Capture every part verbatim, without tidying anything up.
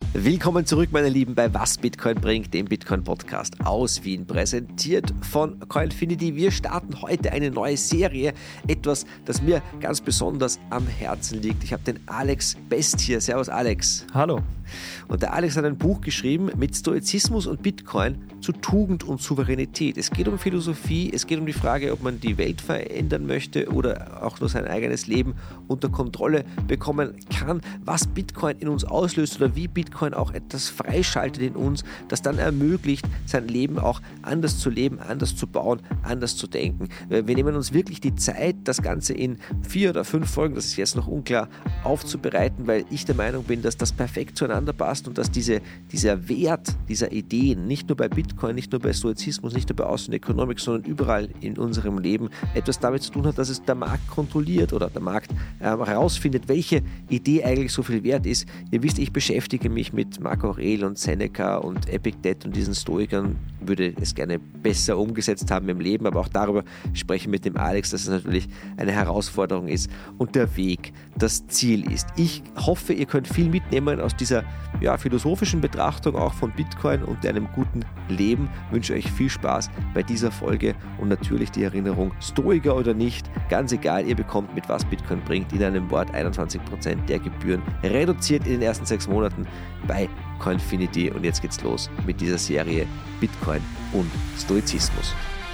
Willkommen zurück, meine Lieben, bei Was Bitcoin bringt, dem Bitcoin-Podcast aus Wien, präsentiert von Coinfinity. Wir starten heute eine neue Serie, etwas, das mir ganz besonders am Herzen liegt. Ich habe den Alex Best hier. Servus, Alex. Hallo. Und der Alex hat ein Buch geschrieben mit Stoizismus und Bitcoin zu Tugend und Souveränität. Es geht um Philosophie, es geht um die Frage, ob man die Welt verändern möchte oder auch nur sein eigenes Leben unter Kontrolle bekommen kann, was Bitcoin in uns auslöst oder wie Bitcoin auch etwas freischaltet in uns, das dann ermöglicht, sein Leben auch anders zu leben, anders zu bauen, anders zu denken. Wir nehmen uns wirklich die Zeit, das Ganze in vier oder fünf Folgen, das ist jetzt noch unklar, aufzubereiten, weil ich der Meinung bin, dass das perfekt zueinander passt und dass diese, dieser Wert dieser Ideen nicht nur bei Bitcoin, nicht nur bei Stoizismus, nicht nur bei Austrian Economics, sondern überall in unserem Leben etwas damit zu tun hat, dass es der Markt kontrolliert oder der Markt herausfindet, ähm, welche Idee eigentlich so viel wert ist. Ihr wisst, ich beschäftige mich mit Marco Aurel und Seneca und Epictet und diesen Stoikern, würde es gerne besser umgesetzt haben im Leben, aber auch darüber spreche ich mit dem Alex, dass es natürlich eine Herausforderung ist und der Weg das Ziel ist. Ich hoffe, ihr könnt viel mitnehmen aus dieser ja, philosophischen Betrachtung auch von Bitcoin und einem guten Leben. Ich wünsche euch viel Spaß bei dieser Folge und natürlich die Erinnerung, Stoiker oder nicht, ganz egal, ihr bekommt mit Was Bitcoin bringt in einem Wort einundzwanzig Prozent der Gebühren reduziert in den ersten sechs Monaten bei Coinfinity. Und jetzt geht's los mit dieser Serie Bitcoin und Stoizismus.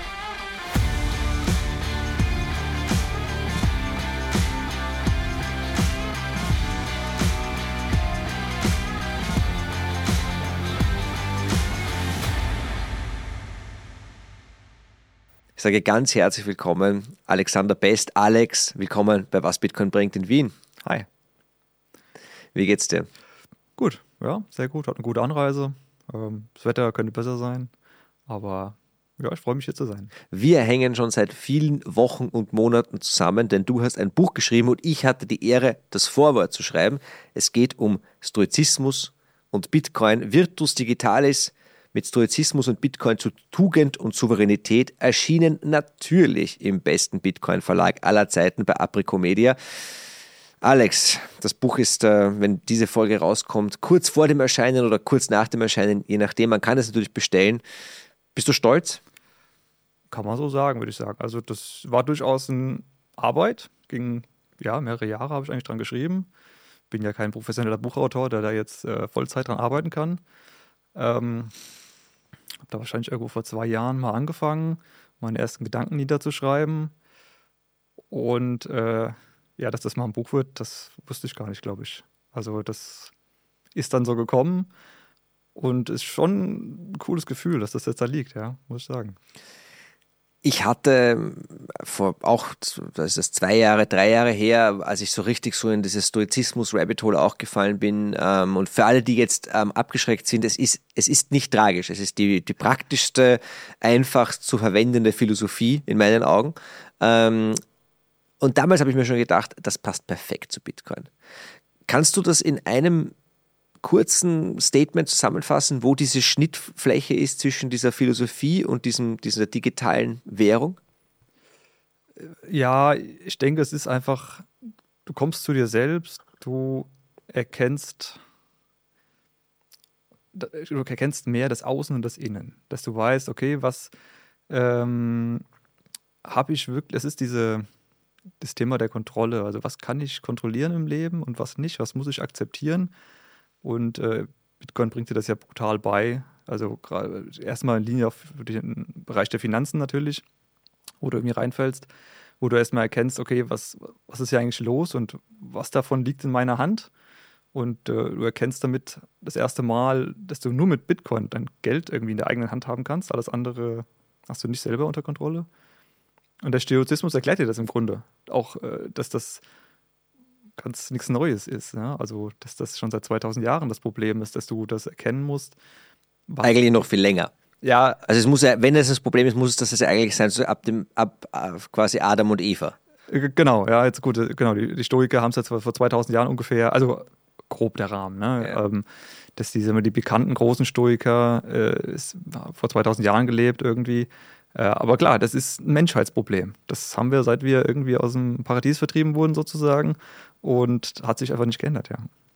Ich sage ganz herzlich willkommen, Alexander Best. Alex, willkommen bei Was Bitcoin bringt in Wien. Hi. Wie geht's dir? Gut, ja, sehr gut. Hat eine gute Anreise. Das Wetter könnte besser sein, aber ja, ich freue mich hier zu sein. Wir hängen schon seit vielen Wochen und Monaten zusammen, denn du hast ein Buch geschrieben und ich hatte die Ehre, das Vorwort zu schreiben. Es geht um Stoizismus und Bitcoin, Virtus Digitalis, mit Stoizismus und Bitcoin zu Tugend und Souveränität, erschienen natürlich im besten Bitcoin-Verlag aller Zeiten bei Apricomedia. Alex, das Buch ist, wenn diese Folge rauskommt, kurz vor dem Erscheinen oder kurz nach dem Erscheinen, je nachdem, man kann es natürlich bestellen. Bist du stolz? Kann man so sagen, würde ich sagen. Also das war durchaus eine Arbeit, ging ja mehrere Jahre, habe ich eigentlich dran geschrieben. Bin ja kein professioneller Buchautor, der da jetzt äh, Vollzeit dran arbeiten kann. Ähm, habe da wahrscheinlich irgendwo vor zwei Jahren mal angefangen, meine ersten Gedanken niederzuschreiben. Und äh, ja, dass das mal ein Buch wird, das wusste ich gar nicht, glaube ich. Also das ist dann so gekommen und ist schon ein cooles Gefühl, dass das jetzt da liegt, ja, muss ich sagen. Ich hatte vor auch, das ist zwei Jahre, drei Jahre her, als ich so richtig so in dieses Stoizismus-Rabbit-Hole auch gefallen bin. Ähm, und für alle, die jetzt ähm, abgeschreckt sind, es ist, es ist nicht tragisch. Es ist die, die praktischste, einfachst zu verwendende Philosophie in meinen Augen. Ähm, und damals habe ich mir schon gedacht, das passt perfekt zu Bitcoin. Kannst du das in einem kurzen Statement zusammenfassen, wo diese Schnittfläche ist zwischen dieser Philosophie und diesem, dieser digitalen Währung? Ja, ich denke, es ist einfach, du kommst zu dir selbst, du erkennst, du erkennst mehr das Außen und das Innen, dass du weißt, okay, was ähm, habe ich wirklich, das ist diese, das Thema der Kontrolle, also was kann ich kontrollieren im Leben und was nicht, was muss ich akzeptieren. Und äh, Bitcoin bringt dir das ja brutal bei. Also gerade erstmal in Linie auf den Bereich der Finanzen natürlich, wo du irgendwie reinfällst, wo du erstmal erkennst, okay, was, was ist hier eigentlich los und was davon liegt in meiner Hand. Und äh, du erkennst damit das erste Mal, dass du nur mit Bitcoin dein Geld irgendwie in der eigenen Hand haben kannst. Alles andere hast du nicht selber unter Kontrolle. Und der Stoizismus erklärt dir das im Grunde. Auch, äh, dass das ganz nichts Neues ist. Ja? Also, dass das schon seit zweitausend Jahren das Problem ist, dass du das erkennen musst. Eigentlich noch viel länger. Ja. Also es muss ja, wenn es das Problem ist, muss es das ja eigentlich sein, so ab dem, ab, ab quasi Adam und Eva. Genau, ja, jetzt gut, genau, die, die Stoiker haben es jetzt vor zweitausend Jahren ungefähr, also grob der Rahmen, ne? Ja. Ähm, dass diese, die bekannten großen Stoiker äh, ist vor zweitausend Jahren gelebt irgendwie. Äh, aber klar, das ist ein Menschheitsproblem. Das haben wir, seit wir irgendwie aus dem Paradies vertrieben wurden sozusagen, und hat sich einfach nicht geändert, ja.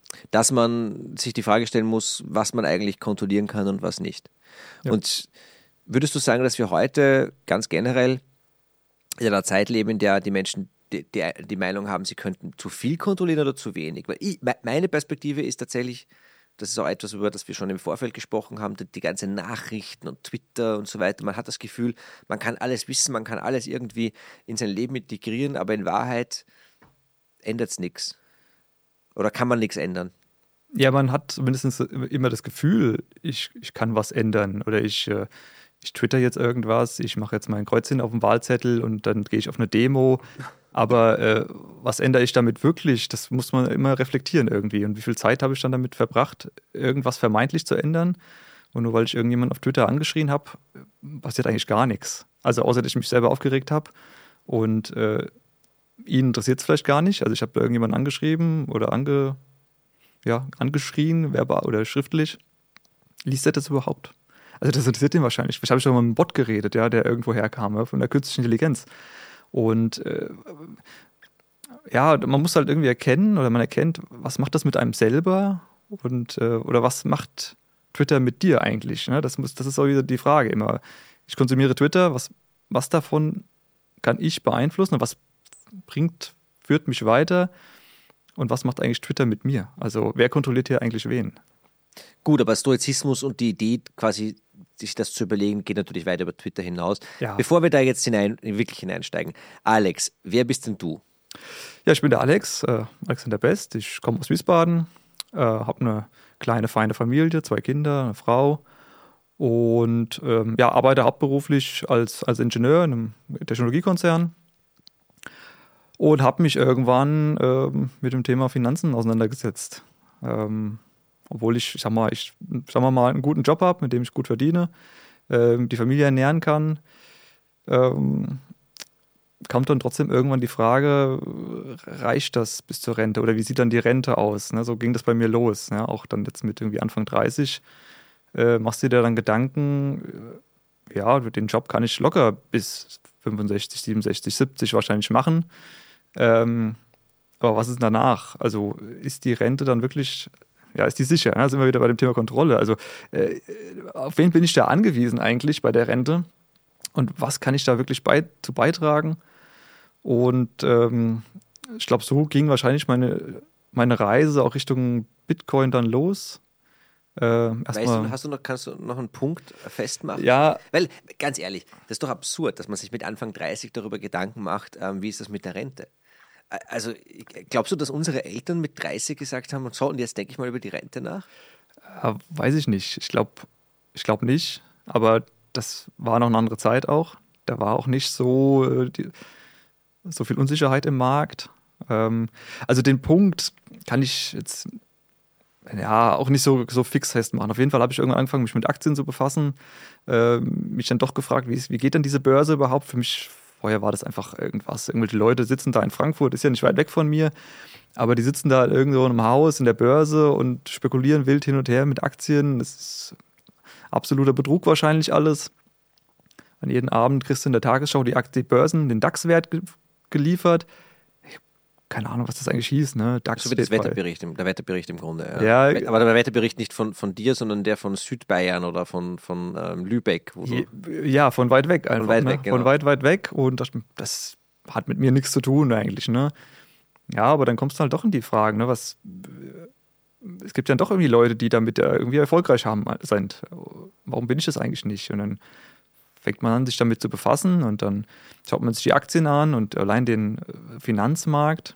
dass man sich die Frage stellen muss, was man eigentlich kontrollieren kann und was nicht. Ja. Und würdest du sagen, dass wir heute ganz generell in einer Zeit leben, in der die Menschen die, die, die Meinung haben, sie könnten zu viel kontrollieren oder zu wenig? Weil ich, meine Perspektive ist tatsächlich, das ist auch etwas, über das wir schon im Vorfeld gesprochen haben, die, die ganzen Nachrichten und Twitter und so weiter. Man hat das Gefühl, man kann alles wissen, man kann alles irgendwie in sein Leben integrieren, aber in Wahrheit ändert es nichts. Oder kann man nichts ändern? Ja, man hat zumindest immer das Gefühl, ich, ich kann was ändern oder ich, äh, ich twitter jetzt irgendwas, ich mache jetzt mein Kreuzchen auf dem Wahlzettel und dann gehe ich auf eine Demo. Aber äh, was ändere ich damit wirklich? Das muss man immer reflektieren irgendwie. Und wie viel Zeit habe ich dann damit verbracht, irgendwas vermeintlich zu ändern? Und nur weil ich irgendjemanden auf Twitter angeschrien habe, passiert eigentlich gar nichts. Also außer, dass ich mich selber aufgeregt habe und äh, ihn interessiert es vielleicht gar nicht. Also ich habe irgendjemanden angeschrieben oder ange, ja, angeschrien, verbal oder schriftlich. Liest er das überhaupt? Also das interessiert ihn wahrscheinlich. Vielleicht habe ich doch mal mit einem Bot geredet, ja, der irgendwo herkam, ja, von der künstlichen Intelligenz. Und äh, ja, man muss halt irgendwie erkennen oder man erkennt, was macht das mit einem selber und äh, oder was macht Twitter mit dir eigentlich? Ne? Das, muss, das ist auch wieder die Frage immer. Ich konsumiere Twitter, was, was davon kann ich beeinflussen und was bringt, führt mich weiter und was macht eigentlich Twitter mit mir? Also wer kontrolliert hier eigentlich wen? Gut, aber Stoizismus und die Idee quasi, sich das zu überlegen, geht natürlich weit über Twitter hinaus. Ja. Bevor wir da jetzt hinein, wirklich hineinsteigen, Alex, wer bist denn du? Ja, ich bin der Alex, äh, Alexander Best. Ich komme aus Wiesbaden, äh, habe eine kleine, feine Familie, zwei Kinder, eine Frau und ähm, ja, arbeite hauptberuflich als, als Ingenieur in einem Technologiekonzern und habe mich irgendwann ähm, mit dem Thema Finanzen auseinandergesetzt. Ähm, Obwohl ich, ich sag mal, ich sag mal, einen guten Job habe, mit dem ich gut verdiene, äh, die Familie ernähren kann, ähm, kam dann trotzdem irgendwann die Frage, reicht das bis zur Rente oder wie sieht dann die Rente aus? Ne? So ging das bei mir los. Ja? Auch dann jetzt mit irgendwie Anfang dreißig äh, machst du dir dann Gedanken, äh, ja, den Job kann ich locker bis fünfundsechzig, siebenundsechzig, siebzig wahrscheinlich machen. Ähm, aber was ist danach? Also ist die Rente dann wirklich... Ja, ist die sicher? Da sind wir wieder bei dem Thema Kontrolle. Also äh, auf wen bin ich da angewiesen eigentlich bei der Rente? Und was kann ich da wirklich bei, zu beitragen? Und ähm, ich glaube, so ging wahrscheinlich meine, meine Reise auch Richtung Bitcoin dann los. Äh, weißt du, hast du noch, kannst du noch einen Punkt festmachen? Ja. Weil, ganz ehrlich, das ist doch absurd, dass man sich mit Anfang dreißig darüber Gedanken macht, ähm, wie ist das mit der Rente? Also glaubst du, dass unsere Eltern mit dreißig gesagt haben, so, und jetzt denke ich mal über die Rente nach? Ja, weiß ich nicht. Ich glaube ich glaub nicht. Aber das war noch eine andere Zeit auch. Da war auch nicht so, die, so viel Unsicherheit im Markt. Ähm, also den Punkt kann ich jetzt ja auch nicht so, so fix festmachen. Auf jeden Fall habe ich irgendwann angefangen, mich mit Aktien zu befassen. Äh, mich dann doch gefragt, wie, wie geht denn diese Börse überhaupt? Für mich Vorher war das einfach irgendwas. Irgendwelche Leute sitzen da in Frankfurt, ist ja nicht weit weg von mir, aber die sitzen da irgendwo in einem Haus in der Börse und spekulieren wild hin und her mit Aktien. Das ist absoluter Betrug wahrscheinlich alles. An jeden Abend kriegst du in der Tagesschau die, Aktie, die Börsen, den DAX-Wert ge- geliefert. Keine Ahnung, was das eigentlich hieß, ne? DAX so wie das Wetterbericht, der Wetterbericht im Grunde. Ja. Ja, aber der Wetterbericht nicht von, von dir, sondern der von Südbayern oder von, von ähm, Lübeck. Wo je, ja, von weit weg einfach. Von weit, ne? weg, genau. Von weit, weit weg. Und das, das hat mit mir nichts zu tun eigentlich, ne? Ja, aber dann kommst du halt doch in die Fragen, ne? Was, es gibt ja doch irgendwie Leute, die damit irgendwie erfolgreich haben, sind. Warum bin ich das eigentlich nicht? Und dann fängt man an, sich damit zu befassen und dann schaut man sich die Aktien an und allein den Finanzmarkt.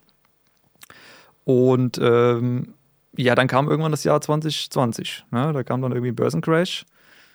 Und ähm, ja, dann kam irgendwann das Jahr zwanzig zwanzig. Ne? Da kam dann irgendwie ein Börsencrash.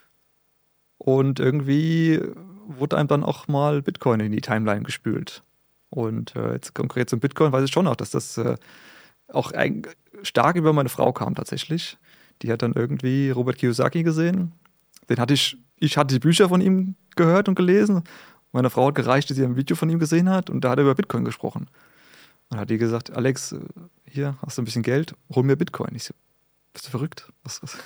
Und irgendwie wurde einem dann auch mal Bitcoin in die Timeline gespült. Und äh, jetzt konkret zum Bitcoin weiß ich schon auch, dass das äh, auch ein, stark über meine Frau kam tatsächlich. Die hat dann irgendwie Robert Kiyosaki gesehen. Den hatte ich, ich hatte die Bücher von ihm gehört und gelesen. Meine Frau hat gereicht, dass sie ein Video von ihm gesehen hat und da hat er über Bitcoin gesprochen. Und hat die gesagt, Alex, hier hast du ein bisschen Geld, hol mir Bitcoin. Ich so, bist du verrückt? Was, was?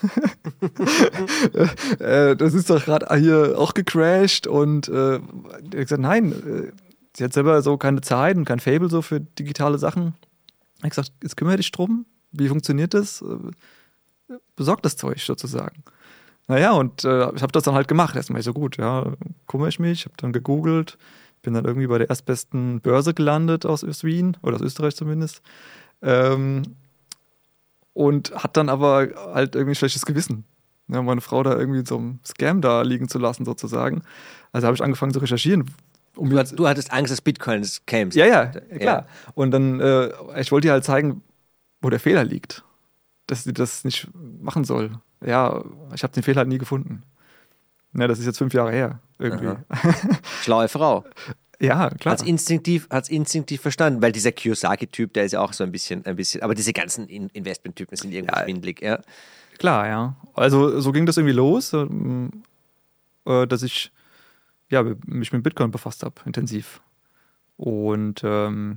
äh, das ist doch gerade hier auch gecrashed und äh, er hat gesagt, nein, äh, sie hat selber so keine Zeit und kein Faible so für digitale Sachen. Er hat gesagt, jetzt kümmere dich drum, wie funktioniert das? Besorgt das Zeug sozusagen. Naja, und äh, ich habe das dann halt gemacht. Erstmal so gut, ja, kümmere ich mich, habe dann gegoogelt, bin dann irgendwie bei der erstbesten Börse gelandet aus Wien, oder aus Österreich zumindest. Ähm, und hat dann aber halt irgendwie ein schlechtes Gewissen, ja, meine Frau da irgendwie in so einem Scam da liegen zu lassen sozusagen. Also habe ich angefangen zu recherchieren. Um du, hattest, du hattest Angst, dass Bitcoin scams. Ja, ja, klar. Ja. Und dann, äh, ich wollte ihr halt zeigen, wo der Fehler liegt. Dass sie das nicht machen soll. Ja, ich habe den Fehler halt nie gefunden. Ja, das ist jetzt fünf Jahre her, irgendwie. Schlaue Frau. Ja, klar. Hat's instinktiv, hat's instinktiv verstanden, weil dieser Kiyosaki-Typ, der ist ja auch so ein bisschen, ein bisschen, aber diese ganzen In- Investment-Typen sind irgendwie ja, schwindelig, ja. Klar, ja. Also so ging das irgendwie los, äh, dass ich ja, mich mit Bitcoin befasst habe, intensiv. Und ähm,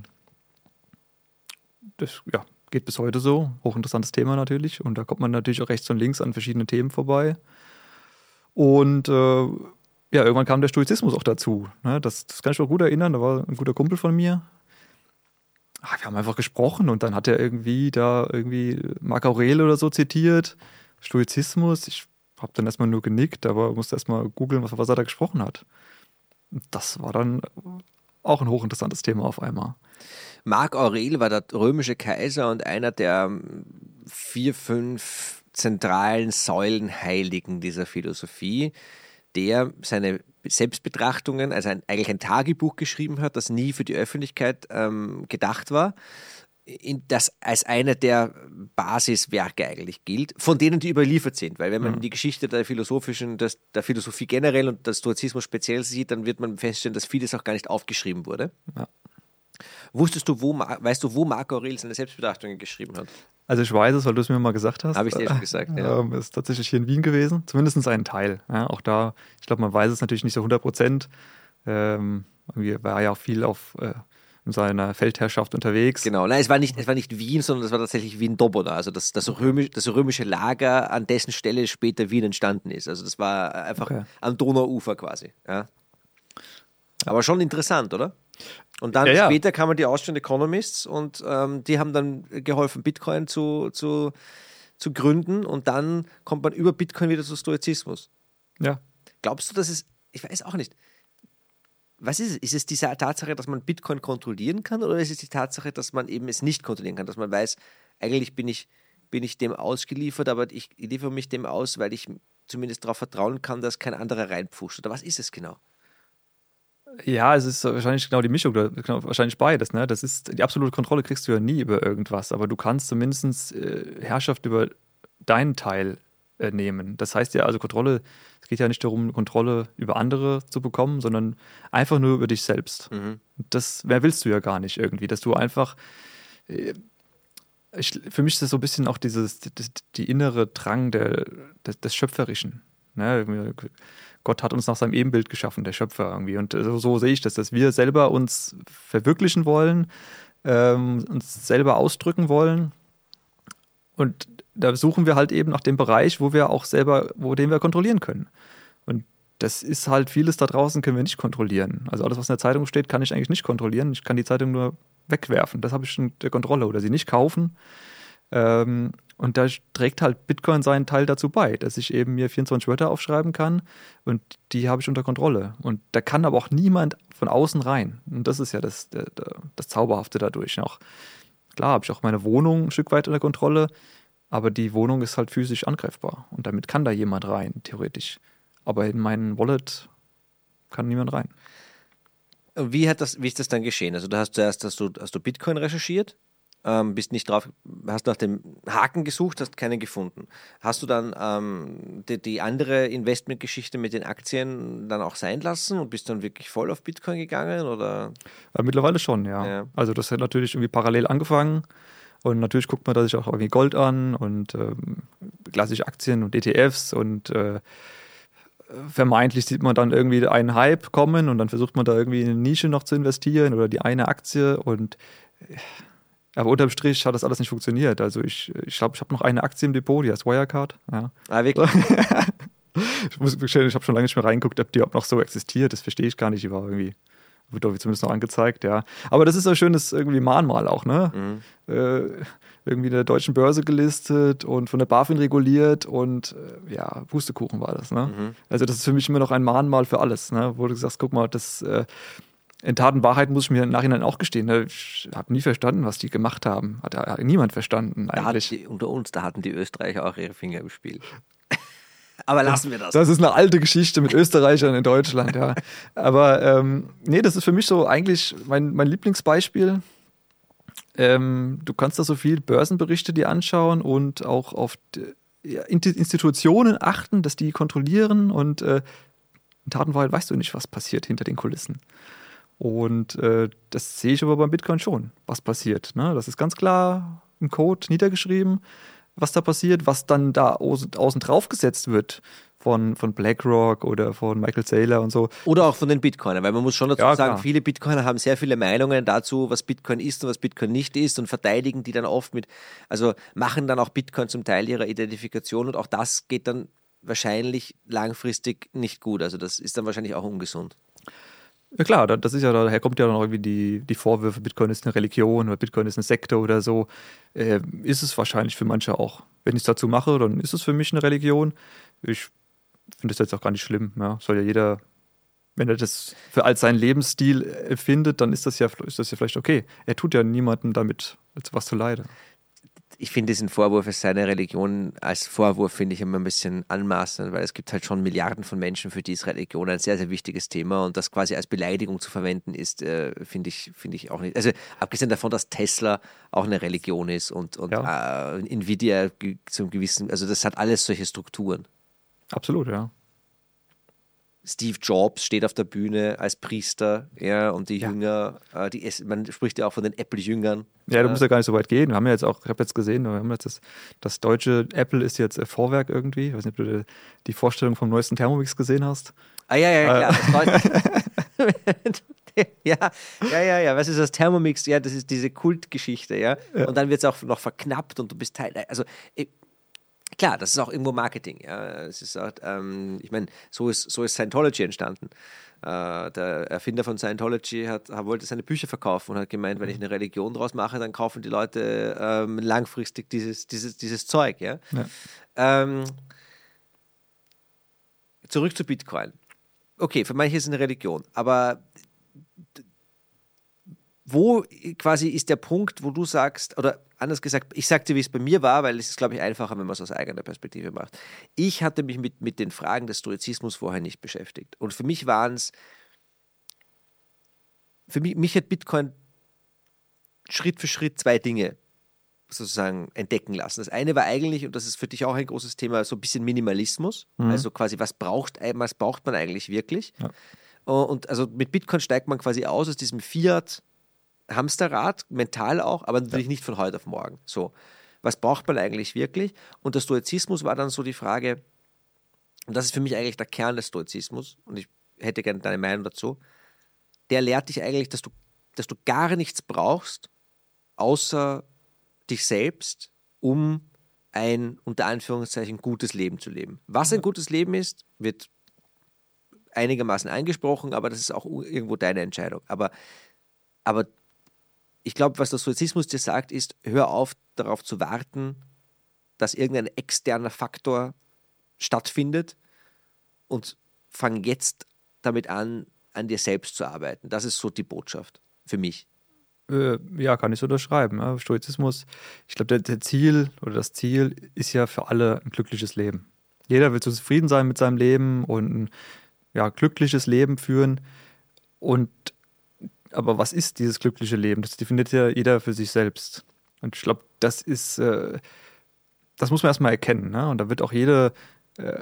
das, ja, geht bis heute so. Hochinteressantes Thema natürlich. Und da kommt man natürlich auch rechts und links an verschiedene Themen vorbei. Und äh, ja, irgendwann kam der Stoizismus auch dazu. Ne? Das, das kann ich auch gut erinnern. Da war ein guter Kumpel von mir. Ach, wir haben einfach gesprochen und dann hat er irgendwie da irgendwie Marc Aurel oder so zitiert. Stoizismus. Ich habe dann erstmal nur genickt, aber musste erstmal googeln, was, was er da gesprochen hat. Und das war dann auch ein hochinteressantes Thema auf einmal. Marc Aurel war der römische Kaiser und einer der vier, fünf zentralen Säulenheiligen dieser Philosophie, der seine Selbstbetrachtungen, also ein, eigentlich ein Tagebuch geschrieben hat, das nie für die Öffentlichkeit ähm, gedacht war, in, das als einer der Basiswerke eigentlich gilt, von denen die überliefert sind. Weil wenn man ja. die Geschichte der philosophischen, des, der Philosophie generell und des Stoizismus speziell sieht, dann wird man feststellen, dass vieles auch gar nicht aufgeschrieben wurde. Ja. Wusstest du, wo, weißt du, wo Marc Aurel seine Selbstbetrachtungen geschrieben hat? Also ich weiß es, weil du es mir mal gesagt hast. Habe ich dir schon gesagt, ja. Ähm, ist tatsächlich hier in Wien gewesen, zumindest ein Teil. Ja, auch da, ich glaube, man weiß es natürlich nicht so hundert Prozent. Ähm, irgendwie war ja auch viel auf äh, in seiner Feldherrschaft unterwegs. Genau, nein, es war nicht, es war nicht Wien, sondern es war tatsächlich Wien-Doboda, also das, das, römisch, das römische Lager, an dessen Stelle später Wien entstanden ist. Also das war einfach okay. am Donauufer quasi. Ja. Aber schon interessant, oder? Und dann ja, ja. später kamen die Austrian Economists und ähm, die haben dann geholfen, Bitcoin zu, zu, zu gründen und dann kommt man über Bitcoin wieder zu Stoizismus. Ja. Glaubst du, dass es, ich weiß auch nicht, was ist es? Ist es diese Tatsache, dass man Bitcoin kontrollieren kann oder ist es die Tatsache, dass man eben es nicht kontrollieren kann, dass man weiß, eigentlich bin ich, bin ich dem ausgeliefert, aber ich liefere mich dem aus, weil ich zumindest darauf vertrauen kann, dass kein anderer reinpfuscht, oder was ist es genau? Ja, es ist wahrscheinlich genau die Mischung, genau, wahrscheinlich beides. Ne? Das ist, die absolute Kontrolle kriegst du ja nie über irgendwas, aber du kannst zumindest äh, Herrschaft über deinen Teil äh, nehmen. Das heißt ja, also Kontrolle, es geht ja nicht darum, Kontrolle über andere zu bekommen, sondern einfach nur über dich selbst. Mhm. Das, mehr willst du ja gar nicht irgendwie, dass du einfach, äh, ich, für mich ist das so ein bisschen auch dieses, die, die innere Drang der, des, des Schöpferischen. Ne? Gott hat uns nach seinem Ebenbild geschaffen, der Schöpfer irgendwie. Und so, so sehe ich das, dass wir selber uns verwirklichen wollen, ähm, uns selber ausdrücken wollen. Und da suchen wir halt eben nach dem Bereich, wo wir auch selber, wo den wir kontrollieren können. Und das ist halt vieles da draußen können wir nicht kontrollieren. Also alles, was in der Zeitung steht, kann ich eigentlich nicht kontrollieren. Ich kann die Zeitung nur wegwerfen. Das habe ich in der Kontrolle. Oder sie nicht kaufen. Ähm, Und da trägt halt Bitcoin seinen Teil dazu bei, dass ich eben mir vierundzwanzig Wörter aufschreiben kann und die habe ich unter Kontrolle. Und da kann aber auch niemand von außen rein. Und das ist ja das, das, das Zauberhafte dadurch. Auch, klar habe ich auch meine Wohnung ein Stück weit unter Kontrolle, aber die Wohnung ist halt physisch angreifbar. Und damit kann da jemand rein, theoretisch. Aber in meinen Wallet kann niemand rein. Wie, hat das, wie ist das dann geschehen? Also du hast zuerst hast du, hast du Bitcoin recherchiert? Ähm, bist nicht drauf, hast nach dem Haken gesucht, hast keinen gefunden. Hast du dann ähm, die, die andere Investmentgeschichte mit den Aktien dann auch sein lassen und bist dann wirklich voll auf Bitcoin gegangen? Oder? Ja, mittlerweile schon, ja. ja. Also das hat natürlich irgendwie parallel angefangen und natürlich guckt man da sich auch irgendwie Gold an und ähm, klassische Aktien und E T Fs und äh, vermeintlich sieht man dann irgendwie einen Hype kommen und dann versucht man da irgendwie in eine Nische noch zu investieren oder die eine Aktie und aber unterm Strich hat das alles nicht funktioniert. Also ich glaube, ich, ich habe noch eine Aktie im Depot, die heißt Wirecard. Ja. Ah, wirklich? ich muss, ich habe schon lange nicht mehr reingeguckt, ob die überhaupt noch so existiert. Das verstehe ich gar nicht. Die war irgendwie wird doch zumindest noch angezeigt, ja. Aber das ist ein schönes irgendwie Mahnmal auch, ne? Mhm. Äh, irgendwie in der deutschen Börse gelistet und von der BaFin reguliert und äh, ja, Pustekuchen war das, ne? Mhm. Also das ist für mich immer noch ein Mahnmal für alles, ne? Wo du sagst, guck mal, das äh, in Tat und Wahrheit muss ich mir im Nachhinein auch gestehen. Ne? Ich habe nie verstanden, was die gemacht haben. Hat, hat niemand verstanden eigentlich. Da die, unter uns, da hatten die Österreicher auch ihre Finger im Spiel. Aber lassen wir das. Das ist eine alte Geschichte mit Österreichern in Deutschland, ja. Aber ähm, nee, das ist für mich so eigentlich mein, mein Lieblingsbeispiel. Ähm, du kannst da so viel Börsenberichte dir anschauen und auch auf die, ja, Institutionen achten, dass die kontrollieren und äh, in Tat und Wahrheit weißt du nicht, was passiert hinter den Kulissen. Und äh, das sehe ich aber beim Bitcoin schon, was passiert. Ne? Das ist ganz klar im Code niedergeschrieben, was da passiert, was dann da außen, außen drauf gesetzt wird von, von BlackRock oder von Michael Saylor und so. Oder auch von den Bitcoinern, weil man muss schon dazu ja, sagen, klar. viele Bitcoiner haben sehr viele Meinungen dazu, was Bitcoin ist und was Bitcoin nicht ist und verteidigen die dann oft mit, also machen dann auch Bitcoin zum Teil ihrer Identifikation und auch das geht dann wahrscheinlich langfristig nicht gut. Also das ist dann wahrscheinlich auch ungesund. Ja klar, das ist ja, daher kommt ja dann auch irgendwie die, die Vorwürfe, Bitcoin ist eine Religion oder Bitcoin ist eine Sekte oder so. Äh, ist es wahrscheinlich für manche auch. Wenn ich es dazu mache, dann ist es für mich eine Religion. Ich finde das jetzt auch gar nicht schlimm. Ja. Soll ja jeder, wenn er das für als seinen Lebensstil empfindet, dann ist das ja, ist das ja vielleicht okay. Er tut ja niemandem damit was zu leide. Ich finde diesen Vorwurf, es sei eine Religion, als Vorwurf finde ich immer ein bisschen anmaßend, weil es gibt halt schon Milliarden von Menschen, für die ist Religion ein sehr, sehr wichtiges Thema und das quasi als Beleidigung zu verwenden ist, äh, finde ich, finde ich auch nicht. Also abgesehen davon, dass Tesla auch eine Religion ist und, und ja. äh, Nvidia zum gewissen, also das hat alles solche Strukturen. Absolut, ja. Steve Jobs steht auf der Bühne als Priester, ja, und die ja. Jünger, äh, die, man spricht ja auch von den Apple-Jüngern. Ja, du musst ja gar nicht so weit gehen. Wir haben ja jetzt auch, ich habe jetzt gesehen, wir haben jetzt das, das deutsche Apple ist jetzt Vorwerk irgendwie. Ich weiß nicht, ob du die Vorstellung vom neuesten Thermomix gesehen hast. Ah ja, ja, ja, klar. Äh. ja, ja, ja, ja. Was ist das Thermomix? Ja, das ist diese Kultgeschichte, ja. ja. Und dann wird es auch noch verknappt und du bist Teil. Also ich, klar, das ist auch irgendwo Marketing. Ja. Es ist auch, ähm, ich meine, so ist, so ist Scientology entstanden. Äh, der Erfinder von Scientology hat, wollte seine Bücher verkaufen und hat gemeint, wenn ich eine Religion draus mache, dann kaufen die Leute ähm, langfristig dieses, dieses, dieses Zeug. Ja? Ja. Ähm, zurück zu Bitcoin. Okay, für manche ist es eine Religion, aber wo quasi ist der Punkt, wo du sagst, oder anders gesagt, ich sag dir, wie es bei mir war, weil es ist, glaube ich, einfacher, wenn man es aus eigener Perspektive macht. Ich hatte mich mit, mit den Fragen des Stoizismus vorher nicht beschäftigt. Und für mich waren es, für mich, mich hat Bitcoin Schritt für Schritt zwei Dinge sozusagen entdecken lassen. Das eine war eigentlich, und das ist für dich auch ein großes Thema, so ein bisschen Minimalismus. Mhm. Also quasi, was braucht, was braucht man eigentlich wirklich? Ja. Und also mit Bitcoin steigt man quasi aus aus diesem Fiat- Hamsterrad, mental auch, aber natürlich ja. nicht von heute auf morgen. So, was braucht man eigentlich wirklich? Und der Stoizismus war dann so die Frage, und das ist für mich eigentlich der Kern des Stoizismus, und ich hätte gerne deine Meinung dazu, der lehrt dich eigentlich, dass du, dass du gar nichts brauchst, außer dich selbst, um ein, unter Anführungszeichen, gutes Leben zu leben. Was ein gutes Leben ist, wird einigermaßen angesprochen, aber das ist auch irgendwo deine Entscheidung. Aber, aber ich glaube, was der Stoizismus dir sagt, ist, hör auf, darauf zu warten, dass irgendein externer Faktor stattfindet und fang jetzt damit an, an dir selbst zu arbeiten. Das ist so die Botschaft für mich. Äh, ja, kann ich so unterschreiben. Ja. Stoizismus, ich glaube, der, der Ziel oder das Ziel ist ja für alle ein glückliches Leben. Jeder will zufrieden sein mit seinem Leben und ein ja, glückliches Leben führen. Und aber was ist dieses glückliche Leben? Das definiert ja jeder für sich selbst. Und ich glaube, das ist, äh, das muss man erstmal erkennen. Ne? Und da wird auch jede, äh,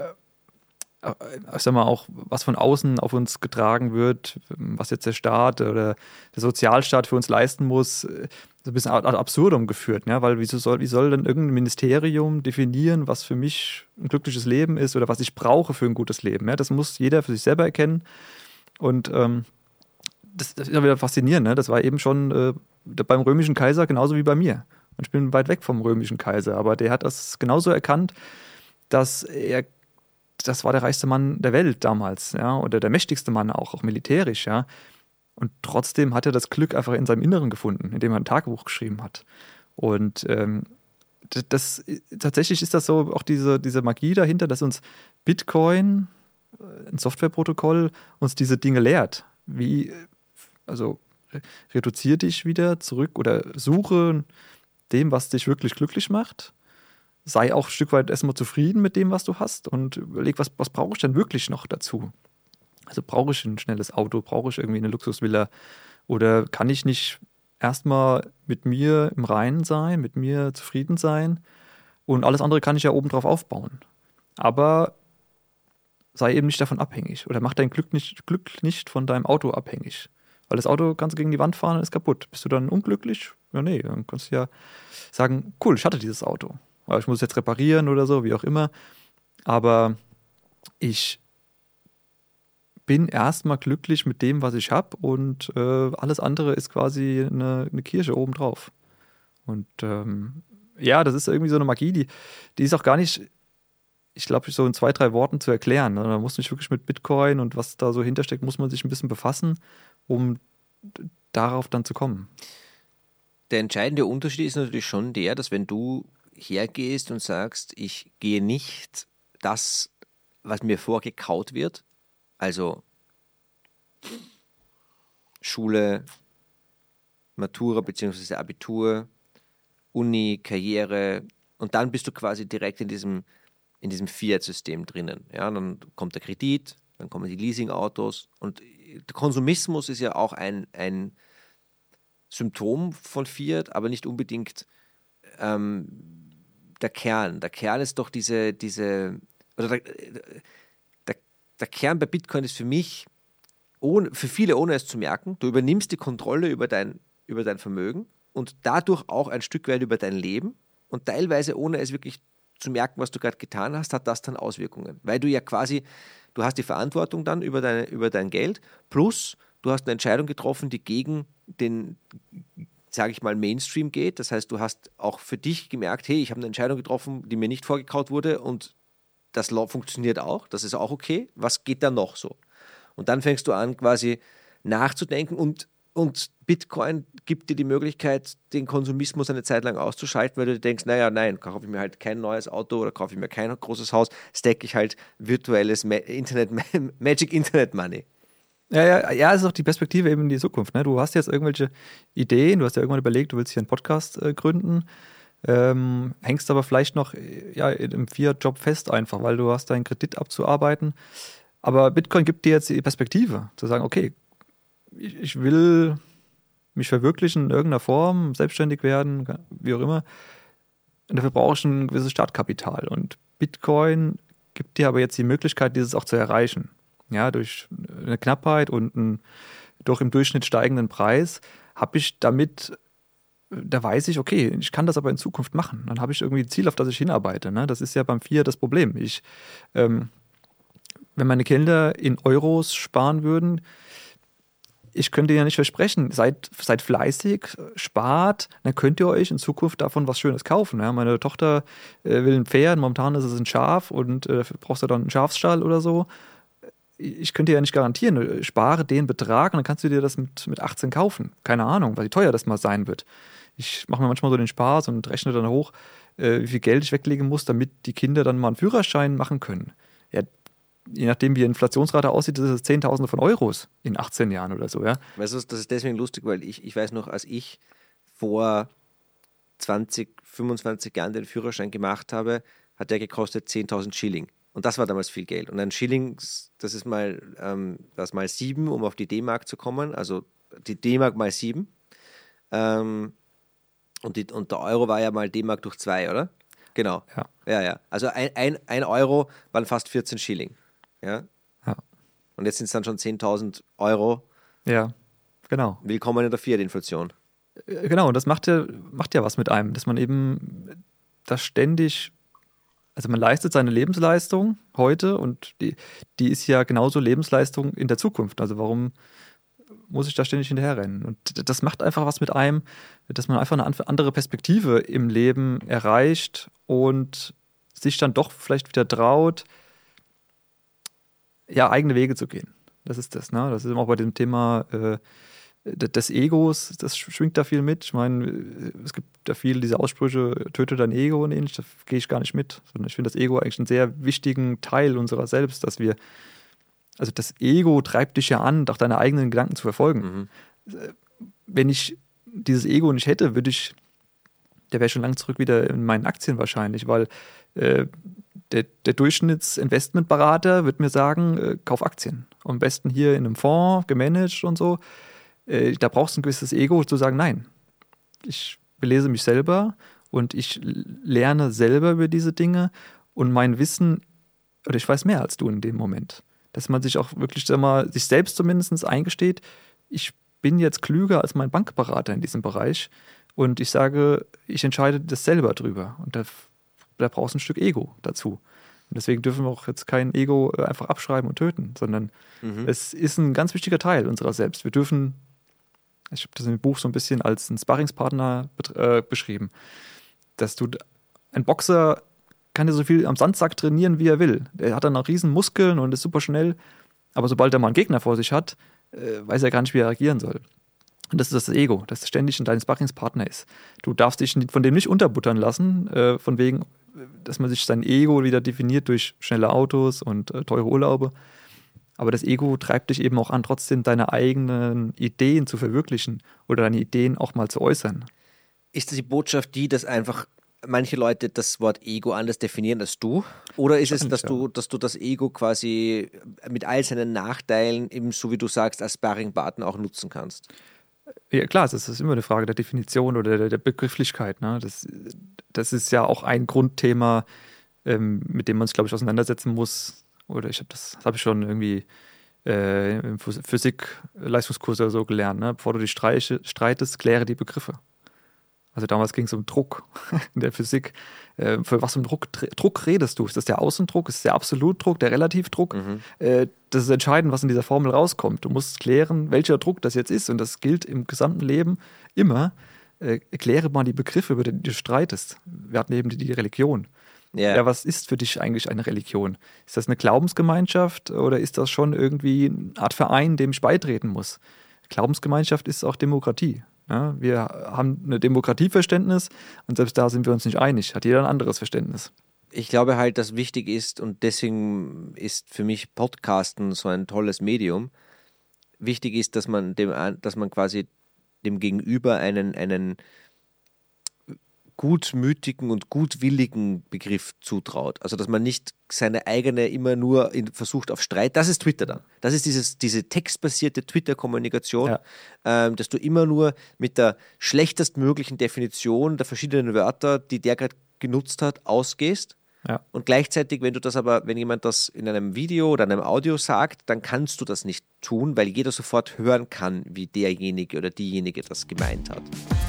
ich sag mal, auch was von außen auf uns getragen wird, was jetzt der Staat oder der Sozialstaat für uns leisten muss, so ein bisschen ad absurdum geführt. Ne? Weil wieso soll, wie soll denn irgendein Ministerium definieren, was für mich ein glückliches Leben ist oder was ich brauche für ein gutes Leben? Ja? Das muss jeder für sich selber erkennen. Und ähm, Das, das ist ja wieder faszinierend, ne? Das war eben schon äh, beim römischen Kaiser genauso wie bei mir. Und ich bin weit weg vom römischen Kaiser, aber der hat das genauso erkannt, dass er, das war der reichste Mann der Welt damals, ja, oder der mächtigste Mann auch, auch militärisch, ja. Und trotzdem hat er das Glück einfach in seinem Inneren gefunden, indem er ein Tagebuch geschrieben hat. Und ähm, das, tatsächlich ist das so, auch diese, diese Magie dahinter, dass uns Bitcoin, ein Softwareprotokoll, uns diese Dinge lehrt. Wie, also reduziere dich wieder zurück oder suche dem, was dich wirklich glücklich macht. Sei auch ein Stück weit erstmal zufrieden mit dem, was du hast und überleg, was, was brauche ich denn wirklich noch dazu? Also brauche ich ein schnelles Auto, brauche ich irgendwie eine Luxusvilla oder kann ich nicht erstmal mit mir im Reinen sein, mit mir zufrieden sein und alles andere kann ich ja obendrauf aufbauen. Aber sei eben nicht davon abhängig oder mach dein Glück nicht, Glück nicht von deinem Auto abhängig. Weil das Auto kannst du gegen die Wand fahren und ist kaputt. Bist du dann unglücklich? Ja, nee, dann kannst du ja sagen, cool, ich hatte dieses Auto. Aber ich muss es jetzt reparieren oder so, wie auch immer. Aber ich bin erstmal glücklich mit dem, was ich habe und äh, alles andere ist quasi eine, eine Kirsche obendrauf. Und ähm, ja, das ist irgendwie so eine Magie, die, die ist auch gar nicht, ich glaube, so in zwei, drei Worten zu erklären. Man muss nicht wirklich mit Bitcoin und was da so hintersteckt, muss man sich ein bisschen befassen, um darauf dann zu kommen. Der entscheidende Unterschied ist natürlich schon der, dass wenn du hergehst und sagst, ich gehe nicht das, was mir vorgekaut wird, also Schule, Matura bzw. Abitur, Uni, Karriere und dann bist du quasi direkt in diesem, in diesem Fiat-System drinnen. Ja, dann kommt der Kredit, dann kommen die Leasing-Autos und der Konsumismus ist ja auch ein, ein Symptom von Fiat, aber nicht unbedingt ähm, der Kern. Der Kern ist doch diese, diese oder der, der, der Kern bei Bitcoin ist für mich, ohne, für viele ohne es zu merken, du übernimmst die Kontrolle über dein, über dein Vermögen und dadurch auch ein Stück weit über dein Leben und teilweise ohne es wirklich zu merken, was du gerade getan hast, hat das dann Auswirkungen. Weil du ja quasi, du hast die Verantwortung dann über, deine, über dein Geld, plus du hast eine Entscheidung getroffen, die gegen den, sage ich mal, Mainstream geht. Das heißt, du hast auch für dich gemerkt, hey, ich habe eine Entscheidung getroffen, die mir nicht vorgekaut wurde und das funktioniert auch, das ist auch okay. Was geht da noch so? Und dann fängst du an, quasi nachzudenken und, und Bitcoin gibt dir die Möglichkeit, den Konsumismus eine Zeit lang auszuschalten, weil du denkst, naja, nein, kaufe ich mir halt kein neues Auto oder kaufe ich mir kein großes Haus, stecke ich halt virtuelles Internet, Magic Internet Money. Ja, ja, ja, es ist auch die Perspektive eben in die Zukunft. Ne? Du hast jetzt irgendwelche Ideen, du hast ja irgendwann überlegt, du willst hier einen Podcast äh, gründen, ähm, hängst aber vielleicht noch ja, im Fiat-Job fest einfach, weil du hast deinen Kredit abzuarbeiten. Aber Bitcoin gibt dir jetzt die Perspektive, zu sagen, okay, ich, ich will mich verwirklichen in irgendeiner Form, selbstständig werden, wie auch immer. Und dafür brauche ich ein gewisses Startkapital. Und Bitcoin gibt dir aber jetzt die Möglichkeit, dieses auch zu erreichen. Ja, durch eine Knappheit und einen doch im Durchschnitt steigenden Preis habe ich damit, da weiß ich, okay, ich kann das aber in Zukunft machen. Dann habe ich irgendwie ein Ziel, auf das ich hinarbeite. Ne? Das ist ja beim Fiat das Problem. Ich, ähm, wenn meine Kinder in Euros sparen würden, ich könnte ja nicht versprechen, seid, seid fleißig, spart, dann könnt ihr euch in Zukunft davon was Schönes kaufen. Ja? Meine Tochter äh, will ein Pferd, momentan ist es ein Schaf und äh, brauchst du dann einen Schafsstall oder so. Ich könnte ja nicht garantieren, spare den Betrag und dann kannst du dir das mit, mit achtzehn kaufen. Keine Ahnung, wie teuer das mal sein wird. Ich mache mir manchmal so den Spaß und rechne dann hoch, äh, wie viel Geld ich weglegen muss, damit die Kinder dann mal einen Führerschein machen können. Ja, je nachdem, wie die Inflationsrate aussieht, ist es Zehntausende von Euros in achtzehn Jahren oder so. Ja? Weißt du, das ist deswegen lustig, weil ich, ich weiß noch, als ich vor zwanzig, fünfundzwanzig Jahren den Führerschein gemacht habe, hat der gekostet zehntausend Schilling. Und das war damals viel Geld. Und ein Schilling, das ist mal, ähm, das mal sieben, um auf die D-Mark zu kommen. Also die D-Mark mal sieben. Ähm, und, die, und der Euro war ja mal D-Mark durch zwei, oder? Genau. Ja. Ja, ja. Also ein, ein, ein Euro waren fast vierzehn Schilling. Ja. Ja. Und jetzt sind es dann schon zehntausend Euro. Ja, genau. Willkommen in der Fiat-Inflation. Genau, und das macht ja, macht ja was mit einem, dass man eben das ständig. Also man leistet seine Lebensleistung heute und die, die ist ja genauso Lebensleistung in der Zukunft. Also warum muss ich da ständig hinterherrennen? Und das macht einfach was mit einem, dass man einfach eine andere Perspektive im Leben erreicht und sich dann doch vielleicht wieder traut, ja, eigene Wege zu gehen. Das ist das, ne? Das ist auch bei dem Thema äh, des Egos, das schwingt da viel mit. Ich meine, es gibt da viele diese Aussprüche, töte dein Ego und ähnlich, da gehe ich gar nicht mit. Sondern ich finde das Ego eigentlich einen sehr wichtigen Teil unserer selbst, dass wir, also das Ego treibt dich ja an, auch deine eigenen Gedanken zu verfolgen. Mhm. Wenn ich dieses Ego nicht hätte, würde ich, der wäre schon lange zurück wieder in meinen Aktien wahrscheinlich, weil äh, der, der Durchschnittsinvestmentberater wird mir sagen, äh, kauf Aktien. Am besten hier in einem Fonds, gemanagt und so. Äh, da brauchst du ein gewisses Ego, zu sagen, nein, ich belese mich selber und ich lerne selber über diese Dinge und mein Wissen, oder ich weiß mehr als du in dem Moment. Dass man sich auch wirklich, sag mal, sich selbst zumindest eingesteht, ich bin jetzt klüger als mein Bankberater in diesem Bereich und ich sage, ich entscheide das selber drüber. Und da, da brauchst du ein Stück Ego dazu. Und deswegen dürfen wir auch jetzt kein Ego einfach abschreiben und töten, sondern mhm. es ist ein ganz wichtiger Teil unserer selbst. Wir dürfen, ich habe das im Buch so ein bisschen als einen Sparringspartner äh, beschrieben, dass du, ein Boxer kann ja so viel am Sandsack trainieren, wie er will. Er hat dann auch riesen Muskeln und ist super schnell, aber sobald er mal einen Gegner vor sich hat, äh, weiß er gar nicht, wie er reagieren soll. Und das ist das Ego, das ständig in deinem Sparringspartner ist. Du darfst dich von dem nicht unterbuttern lassen, äh, von wegen, dass man sich sein Ego wieder definiert durch schnelle Autos und äh, teure Urlaube. Aber das Ego treibt dich eben auch an, trotzdem deine eigenen Ideen zu verwirklichen oder deine Ideen auch mal zu äußern. Ist das die Botschaft die, dass einfach manche Leute das Wort Ego anders definieren als du? Oder ist es, dass du, dass du das Ego quasi mit all seinen Nachteilen, eben so wie du sagst, als Sparringpartner auch nutzen kannst? Ja, klar, das ist immer eine Frage der Definition oder der, der Begrifflichkeit. Ne? Das, das ist ja auch ein Grundthema, ähm, mit dem man sich, glaube ich, auseinandersetzen muss. Oder ich habe das, das habe ich schon irgendwie äh, im Physik-Leistungskurs oder so gelernt. Ne? Bevor du dich streiche, streitest, kläre die Begriffe. Also damals ging es um Druck in der Physik. Äh, für was um Druck, Druck redest du? Ist das der Außendruck? Ist das der Absolutdruck? Der Relativdruck? Mhm. Äh, das ist entscheidend, was in dieser Formel rauskommt. Du musst klären, welcher Druck das jetzt ist. Und das gilt im gesamten Leben immer. Äh, kläre mal die Begriffe, über die du streitest. Wir hatten eben die, die Religion. Yeah. Ja, was ist für dich eigentlich eine Religion? Ist das eine Glaubensgemeinschaft oder ist das schon irgendwie eine Art Verein, dem ich beitreten muss? Glaubensgemeinschaft ist auch Demokratie. Ja, wir haben ein Demokratieverständnis und selbst da sind wir uns nicht einig. Hat jeder ein anderes Verständnis. Ich glaube halt, dass wichtig ist und deswegen ist für mich Podcasten so ein tolles Medium. Wichtig ist, dass man dem, dass man quasi dem Gegenüber einen, einen gutmütigen und gutwilligen Begriff zutraut. Also, dass man nicht seine eigene immer nur in, versucht auf Streit, das ist Twitter dann. Das ist dieses, diese textbasierte Twitter-Kommunikation, ja. ähm, dass du immer nur mit der schlechtestmöglichen Definition der verschiedenen Wörter, die der gerade genutzt hat, ausgehst. Ja. Und gleichzeitig, wenn du das aber, wenn jemand das in einem Video oder einem Audio sagt, dann kannst du das nicht tun, weil jeder sofort hören kann, wie derjenige oder diejenige das gemeint hat.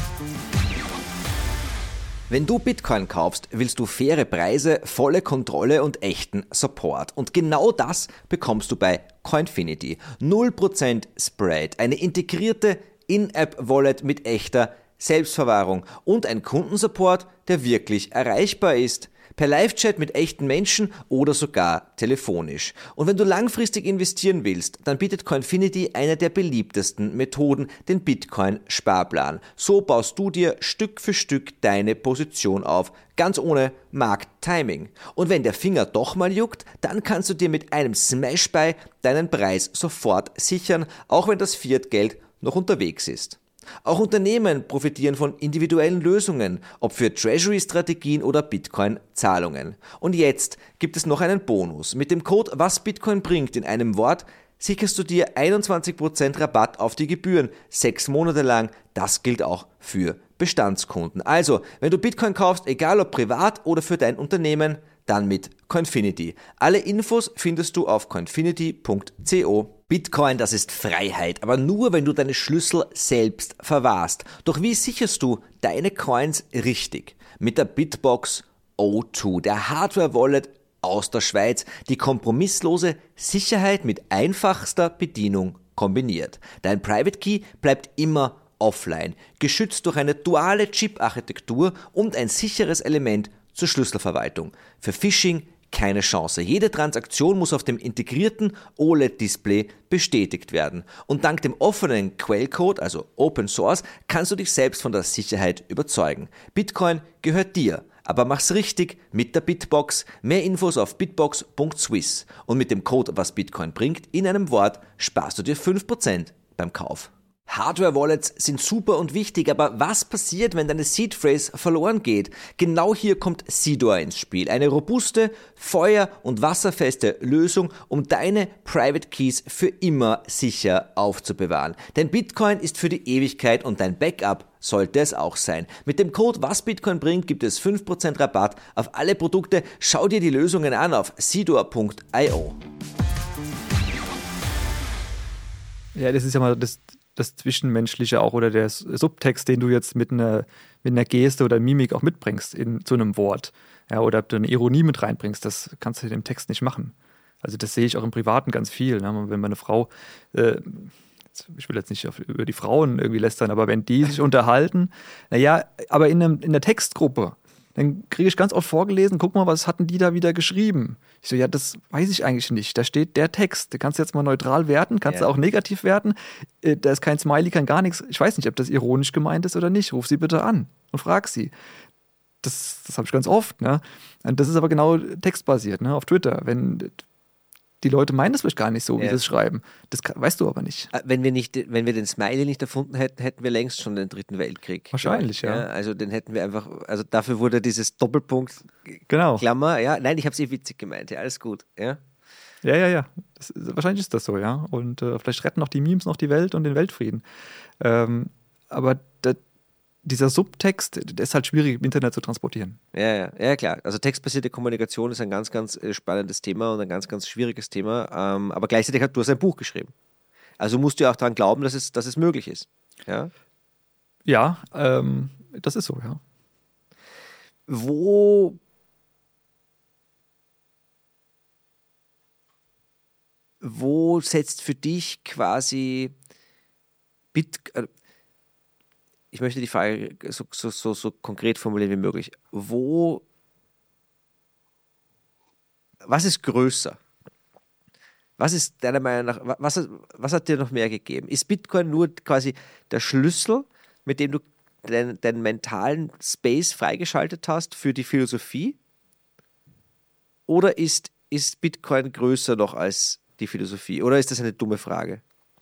Wenn du Bitcoin kaufst, willst du faire Preise, volle Kontrolle und echten Support. Und genau das bekommst du bei Coinfinity. null Prozent Spread, eine integrierte In-App-Wallet mit echter Selbstverwahrung und ein Kundensupport, der wirklich erreichbar ist. Per Live-Chat mit echten Menschen oder sogar telefonisch. Und wenn du langfristig investieren willst, dann bietet Coinfinity eine der beliebtesten Methoden, den Bitcoin-Sparplan. So baust du dir Stück für Stück deine Position auf, ganz ohne Markttiming. Und wenn der Finger doch mal juckt, dann kannst du dir mit einem Smash-Buy deinen Preis sofort sichern, auch wenn das Fiat-Geld noch unterwegs ist. Auch Unternehmen profitieren von individuellen Lösungen, ob für Treasury-Strategien oder Bitcoin-Zahlungen. Und jetzt gibt es noch einen Bonus. Mit dem Code Was Bitcoin bringt in einem Wort sicherst du dir einundzwanzig Prozent Rabatt auf die Gebühren, sechs Monate lang. Das gilt auch für Bestandskunden. Also, wenn du Bitcoin kaufst, egal ob privat oder für dein Unternehmen, dann mit Coinfinity. Alle Infos findest du auf coinfinity punkt co. Bitcoin, das ist Freiheit, aber nur, wenn du deine Schlüssel selbst verwahrst. Doch wie sicherst du deine Coins richtig? Mit der Bitbox O zwei, der Hardware-Wallet aus der Schweiz, die kompromisslose Sicherheit mit einfachster Bedienung kombiniert. Dein Private Key bleibt immer offline, geschützt durch eine duale Chip-Architektur und ein sicheres Element zur Schlüsselverwaltung. Für Phishing keine Chance. Jede Transaktion muss auf dem integrierten O L E D-Display bestätigt werden. Und dank dem offenen Quellcode, also Open Source, kannst du dich selbst von der Sicherheit überzeugen. Bitcoin gehört dir. Aber mach's richtig mit der Bitbox. Mehr Infos auf bitbox punkt swiss. Und mit dem Code Was Bitcoin bringt, in einem Wort, sparst du dir fünf Prozent beim Kauf. Hardware-Wallets sind super und wichtig, aber was passiert, wenn deine Seed-Phrase verloren geht? Genau hier kommt Seedor ins Spiel. Eine robuste, feuer- und wasserfeste Lösung, um deine Private Keys für immer sicher aufzubewahren. Denn Bitcoin ist für die Ewigkeit und dein Backup sollte es auch sein. Mit dem Code Was Bitcoin bringt gibt es fünf Prozent Rabatt auf alle Produkte. Schau dir die Lösungen an auf seedor punkt io. Ja, das ist ja mal das das Zwischenmenschliche auch oder der Subtext, den du jetzt mit einer, mit einer Geste oder Mimik auch mitbringst in, zu einem Wort. Ja, oder ob du eine Ironie mit reinbringst, das kannst du in dem Text nicht machen. Also das sehe ich auch im Privaten ganz viel. Ne? Wenn meine Frau, äh, ich will jetzt nicht auf, über die Frauen irgendwie lästern, aber wenn die sich unterhalten, naja, aber in, einem, in der Textgruppe, dann kriege ich ganz oft vorgelesen, guck mal, was hatten die da wieder geschrieben? Ich so, ja, das weiß ich eigentlich nicht. Da steht der Text. Den kannst du jetzt mal neutral werten, kannst ja. du auch negativ werten. Da ist kein Smiley, kein gar nichts. Ich weiß nicht, ob das ironisch gemeint ist oder nicht. Ruf sie bitte an und frag sie. Das, das habe ich ganz oft. Ne? Und das ist aber genau textbasiert, ne? Auf Twitter. Wenn die Leute meinen das vielleicht gar nicht so, wie ja. sie es schreiben. Das weißt du aber nicht. Wenn wir, nicht. wenn wir den Smiley nicht erfunden hätten, hätten wir längst schon den dritten Weltkrieg. Wahrscheinlich, ja. ja. Also den hätten wir einfach, also dafür wurde dieses Doppelpunkt genau. Klammer, ja. Nein, ich habe es eh witzig gemeint, ja, alles gut, ja. Ja, ja, ja. Das, wahrscheinlich ist das so, ja. Und äh, vielleicht retten auch die Memes noch die Welt und den Weltfrieden. Ähm, aber da, dieser Subtext, der ist halt schwierig im Internet zu transportieren. Ja, ja, ja, klar. Also textbasierte Kommunikation ist ein ganz, ganz spannendes Thema und ein ganz, ganz schwieriges Thema. Ähm, aber gleichzeitig hast du hast ein Buch geschrieben. Also musst du ja auch daran glauben, dass es, dass es möglich ist. Ja, ja ähm, das ist so, ja. Wo Wo setzt für dich quasi Bit... Ich möchte die Frage so, so, so, so konkret formulieren wie möglich. Wo, was ist größer? Was ist deiner Meinung nach, was, was hat dir noch mehr gegeben? Ist Bitcoin nur quasi der Schlüssel, mit dem du deinen, deinen mentalen Space freigeschaltet hast für die Philosophie? Oder ist, ist Bitcoin größer noch als die Philosophie? Oder ist das eine dumme Frage?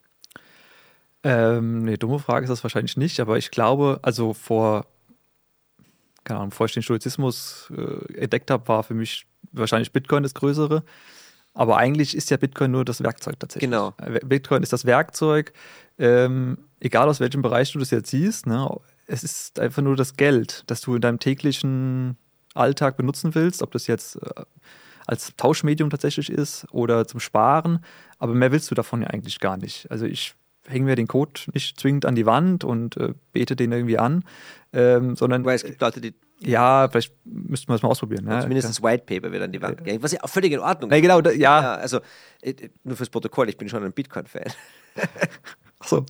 Ähm, nee, dumme Frage ist das wahrscheinlich nicht, aber ich glaube, also vor, keine Ahnung, bevor ich den Stoizismus äh, entdeckt habe, war für mich wahrscheinlich Bitcoin das Größere. Aber eigentlich ist ja Bitcoin nur das Werkzeug tatsächlich. Genau. Bitcoin ist das Werkzeug, ähm, egal aus welchem Bereich du das jetzt siehst, ne? Es ist einfach nur das Geld, das du in deinem täglichen Alltag benutzen willst, ob das jetzt äh, als Tauschmedium tatsächlich ist oder zum Sparen, aber mehr willst du davon ja eigentlich gar nicht. Also ich hängen wir den Code nicht zwingend an die Wand und äh, bete den irgendwie an, ähm, sondern... Weil es gibt Leute, die... Ja, vielleicht müssten wir es mal ausprobieren. Ne? Zumindest das White Paper wird an die Wand gehängt, was ja auch völlig in Ordnung ist. Ja, genau, da, ja. ja. Also, nur fürs Protokoll, ich bin schon ein Bitcoin-Fan. Ach so.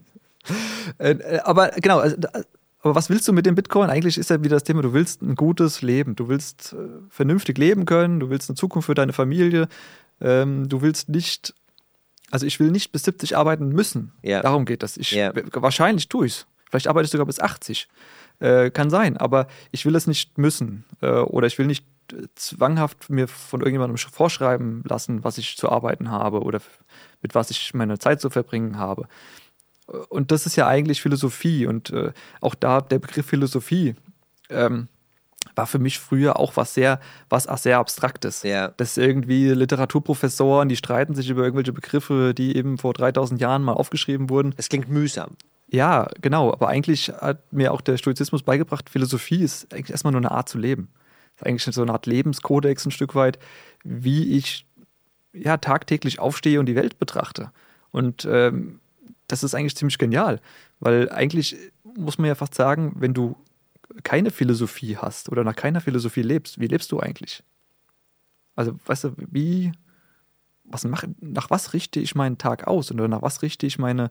äh, aber genau, also, aber was willst du mit dem Bitcoin? Eigentlich ist ja wieder das Thema, du willst ein gutes Leben, du willst äh, vernünftig leben können, du willst eine Zukunft für deine Familie, ähm, du willst nicht... Also ich will nicht bis siebzig arbeiten müssen. Ja. Darum geht das. Ich, ja. Wahrscheinlich tue ich es. Vielleicht arbeite ich sogar bis achtzig. Äh, kann sein. Aber ich will es nicht müssen. Äh, oder ich will nicht zwanghaft mir von irgendjemandem vorschreiben lassen, was ich zu arbeiten habe oder mit was ich meine Zeit zu verbringen habe. Und das ist ja eigentlich Philosophie. Und äh, auch da der Begriff Philosophie ähm, war für mich früher auch was sehr, was auch sehr Abstraktes. Ja. Dass irgendwie Literaturprofessoren, die streiten sich über irgendwelche Begriffe, die eben vor dreitausend Jahren mal aufgeschrieben wurden. Es klingt mühsam. Ja, genau. Aber eigentlich hat mir auch der Stoizismus beigebracht, Philosophie ist eigentlich erstmal nur eine Art zu leben. Das ist eigentlich so eine Art Lebenskodex ein Stück weit, wie ich ja, tagtäglich aufstehe und die Welt betrachte. Und ähm, das ist eigentlich ziemlich genial, weil eigentlich muss man ja fast sagen, wenn du keine Philosophie hast oder nach keiner Philosophie lebst, wie lebst du eigentlich? Also, weißt du, wie, was mach, nach was richte ich meinen Tag aus oder nach was richte ich meine,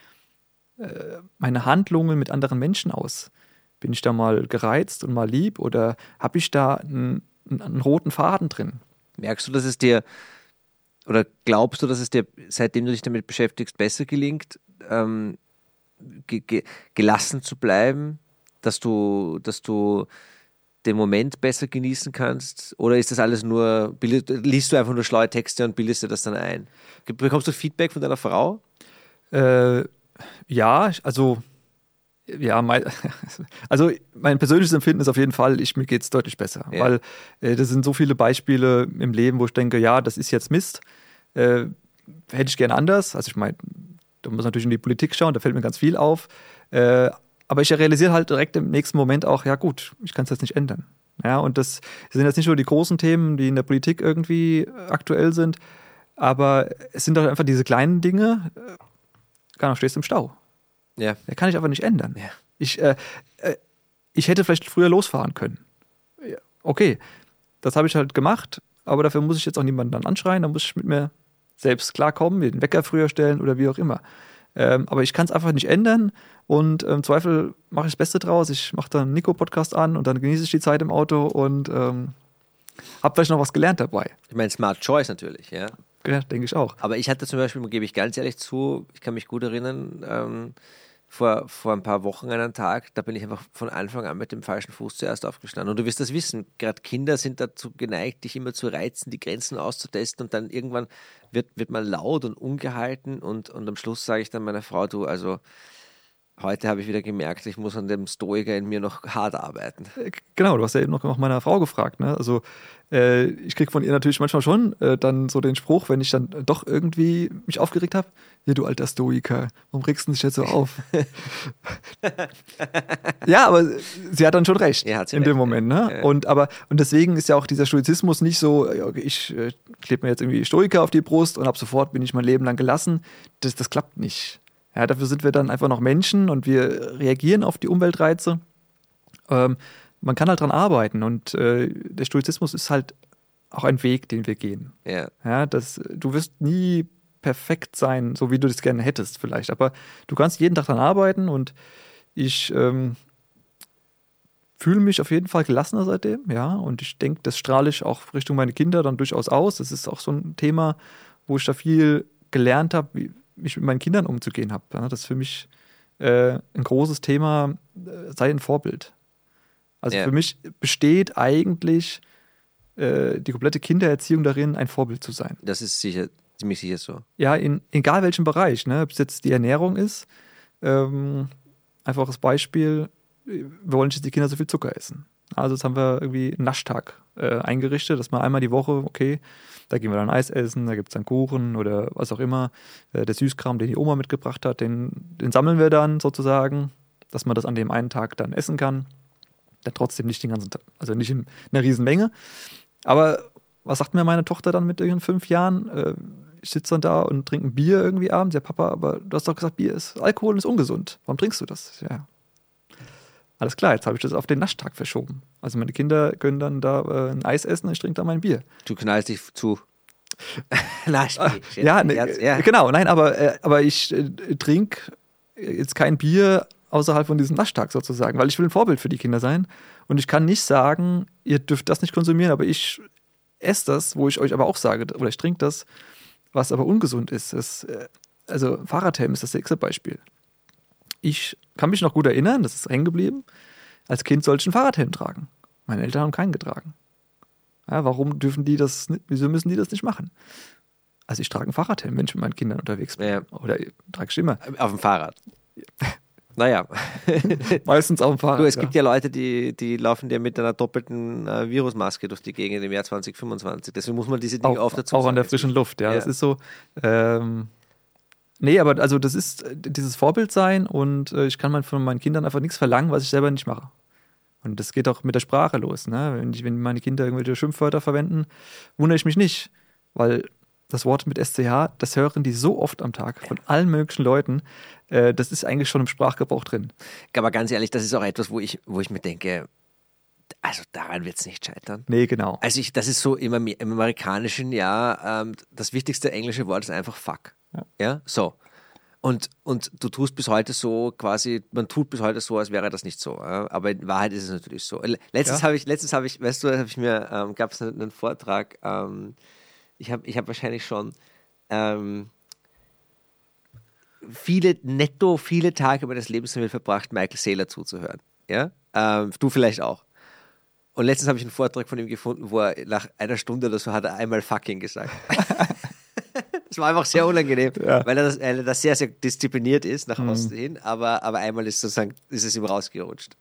äh, meine Handlungen mit anderen Menschen aus? Bin ich da mal gereizt und mal lieb oder habe ich da einen, einen roten Faden drin? Merkst du, dass es dir, oder glaubst du, dass es dir, seitdem du dich damit beschäftigst, besser gelingt, ähm, ge- ge- gelassen zu bleiben, dass du, dass du den Moment besser genießen kannst? Oder ist das alles nur, bildet, liest du einfach nur schlaue Texte und bildest dir das dann ein? Bekommst du Feedback von deiner Frau? Äh, ja, also ja, mein, also mein persönliches Empfinden ist auf jeden Fall, ich, mir geht es deutlich besser, Ja. weil äh, das sind so viele Beispiele im Leben, wo ich denke, ja, das ist jetzt Mist, äh, hätte ich gerne anders. Also ich meine, da muss natürlich in die Politik schauen, da fällt mir ganz viel auf, äh, aber ich realisiere halt direkt im nächsten Moment auch, ja gut, ich kann es jetzt nicht ändern. Ja, und das sind jetzt nicht nur die großen Themen, die in der Politik irgendwie aktuell sind, aber es sind doch einfach diese kleinen Dinge, äh, keine Ahnung, stehst im Stau. Ja. Der kann ich aber nicht ändern. Ja. Ich, äh, äh, ich hätte vielleicht früher losfahren können. Ja, okay, das habe ich halt gemacht, aber dafür muss ich jetzt auch niemanden dann anschreien, da muss ich mit mir selbst klarkommen, mir den Wecker früher stellen oder wie auch immer. Ähm, aber ich kann es einfach nicht ändern und äh, im Zweifel mache ich das Beste draus. Ich mache dann einen Nico-Podcast an und dann genieße ich die Zeit im Auto und ähm, habe vielleicht noch was gelernt dabei. Ich meine, Smart Choice natürlich, ja. Ja, denke ich auch. Aber ich hatte zum Beispiel, gebe ich ganz ehrlich zu, ich kann mich gut erinnern, ähm, vor, vor ein paar Wochen einen Tag, da bin ich einfach von Anfang an mit dem falschen Fuß zuerst aufgestanden. Und du wirst das wissen, gerade Kinder sind dazu geneigt, dich immer zu reizen, die Grenzen auszutesten und dann irgendwann wird, wird man laut und ungehalten und, und am Schluss sage ich dann meiner Frau, du, also heute habe ich wieder gemerkt, ich muss an dem Stoiker in mir noch hart arbeiten. Genau, du hast ja eben noch nach meiner Frau gefragt. Ne? Also äh, ich kriege von ihr natürlich manchmal schon äh, dann so den Spruch, wenn ich dann doch irgendwie mich aufgeregt habe, ja du alter Stoiker, warum regst du dich jetzt so auf? Ja, aber sie hat dann schon recht Ja, hat sie in recht, dem Moment. Ne? ja. Und, aber, und deswegen ist ja auch dieser Stoizismus nicht so, ja, okay, ich äh, klebe mir jetzt irgendwie Stoiker auf die Brust und ab sofort bin ich mein Leben lang gelassen. Das, das klappt nicht. Ja, dafür sind wir dann einfach noch Menschen und wir reagieren auf die Umweltreize. Ähm, man kann halt dran arbeiten und äh, der Stoizismus ist halt auch ein Weg, den wir gehen. Ja. Ja, das, du wirst nie perfekt sein, so wie du das gerne hättest vielleicht, aber du kannst jeden Tag dran arbeiten und ich ähm, fühle mich auf jeden Fall gelassener seitdem, ja, und ich denke, das strahle ich auch Richtung meine Kinder dann durchaus aus. Das ist auch so ein Thema, wo ich da viel gelernt habe, wie mich mit meinen Kindern umzugehen habe. Ja, das ist für mich äh, ein großes Thema, äh, sei ein Vorbild. Also Ja. für mich besteht eigentlich äh, die komplette Kindererziehung darin, ein Vorbild zu sein. Das ist sicher, ziemlich sicher so. Ja, in egal welchem Bereich, ne? Ob es jetzt die Ernährung ist, ähm, einfaches Beispiel, wir wollen nicht, dass die Kinder so viel Zucker essen. Also jetzt haben wir irgendwie einen Naschtag äh, eingerichtet, dass man einmal die Woche, okay, da gehen wir dann Eis essen, da gibt es dann Kuchen oder was auch immer. Äh, der Süßkram, den die Oma mitgebracht hat, den, den sammeln wir dann sozusagen, dass man das an dem einen Tag dann essen kann. Dann trotzdem nicht den ganzen Tag, also nicht in einer riesen Menge. Aber was sagt mir meine Tochter dann mit ihren fünf Jahren? Äh, ich sitze dann da und trinke ein Bier irgendwie abends. Ja, Papa, aber du hast doch gesagt, Bier ist, Alkohol ist ungesund. Warum trinkst du das? Ja. Alles klar, jetzt habe ich das auf den Naschtag verschoben. Also meine Kinder können dann da äh, ein Eis essen und ich trinke da mein Bier. Du knallst dich zu. Nein, Ja, ne, ja. genau, nein, aber, äh, aber ich äh, trinke jetzt kein Bier außerhalb von diesem Naschtag sozusagen, weil ich will ein Vorbild für die Kinder sein. Und ich kann nicht sagen, ihr dürft das nicht konsumieren, aber ich esse das, wo ich euch aber auch sage, oder ich trinke das, was aber ungesund ist. Das, äh, also Fahrradhelm ist das nächste Beispiel. Ich kann mich noch gut erinnern, das ist hängen geblieben, als Kind sollte ich einen Fahrradhelm tragen. Meine Eltern haben keinen getragen. Ja, warum dürfen die das, wieso müssen die das nicht machen? Also ich trage einen Fahrradhelm, wenn ich mit meinen Kindern unterwegs bin. Ja. Oder trage ich immer. Auf dem Fahrrad. Naja. Meistens auf dem Fahrrad. Du, es gibt ja Leute, die, die laufen dir mit einer doppelten äh, Virusmaske durch die Gegend im Jahr zwanzig fünfundzwanzig. Deswegen muss man diese Dinge auch, oft dazu auch sagen. an der frischen Luft, ja, Ja. das ist so. Ähm, nee, aber also das ist äh, dieses Vorbild sein und äh, ich kann mein, von meinen Kindern einfach nichts verlangen, was ich selber nicht mache. Und das geht auch mit der Sprache los. Ne? Wenn, ich, wenn meine Kinder irgendwelche Schimpfwörter verwenden, wundere ich mich nicht, weil das Wort mit S C H, das hören die so oft am Tag von allen möglichen Leuten. Äh, das ist eigentlich schon im Sprachgebrauch drin. Aber ganz ehrlich, das ist auch etwas, wo ich, wo ich mir denke, also daran wird es nicht scheitern. Nee, genau. Also ich, das ist so im, Am- im Amerikanischen, ja, ähm, das wichtigste englische Wort ist einfach fuck. Ja. Ja, so. Und, und du tust bis heute so quasi, man tut bis heute so, als wäre das nicht so. Ja? Aber in Wahrheit ist es natürlich so. Letztens Ja. habe ich, letztens habe ich, weißt du, habe ich mir, ähm, gab es einen, einen Vortrag, ähm, ich habe ich hab wahrscheinlich schon ähm, viele, netto viele Tage meines Lebens damit verbracht, Michael Saylor zuzuhören. Ja? Ähm, du vielleicht auch. Und letztens habe ich einen Vortrag von ihm gefunden, wo er nach einer Stunde oder so hat er einmal fucking gesagt. Das war einfach sehr unangenehm, Ja. weil er das, weil er das sehr, sehr diszipliniert ist nach Mhm. außen hin, aber, aber einmal ist sozusagen, ist es ihm rausgerutscht.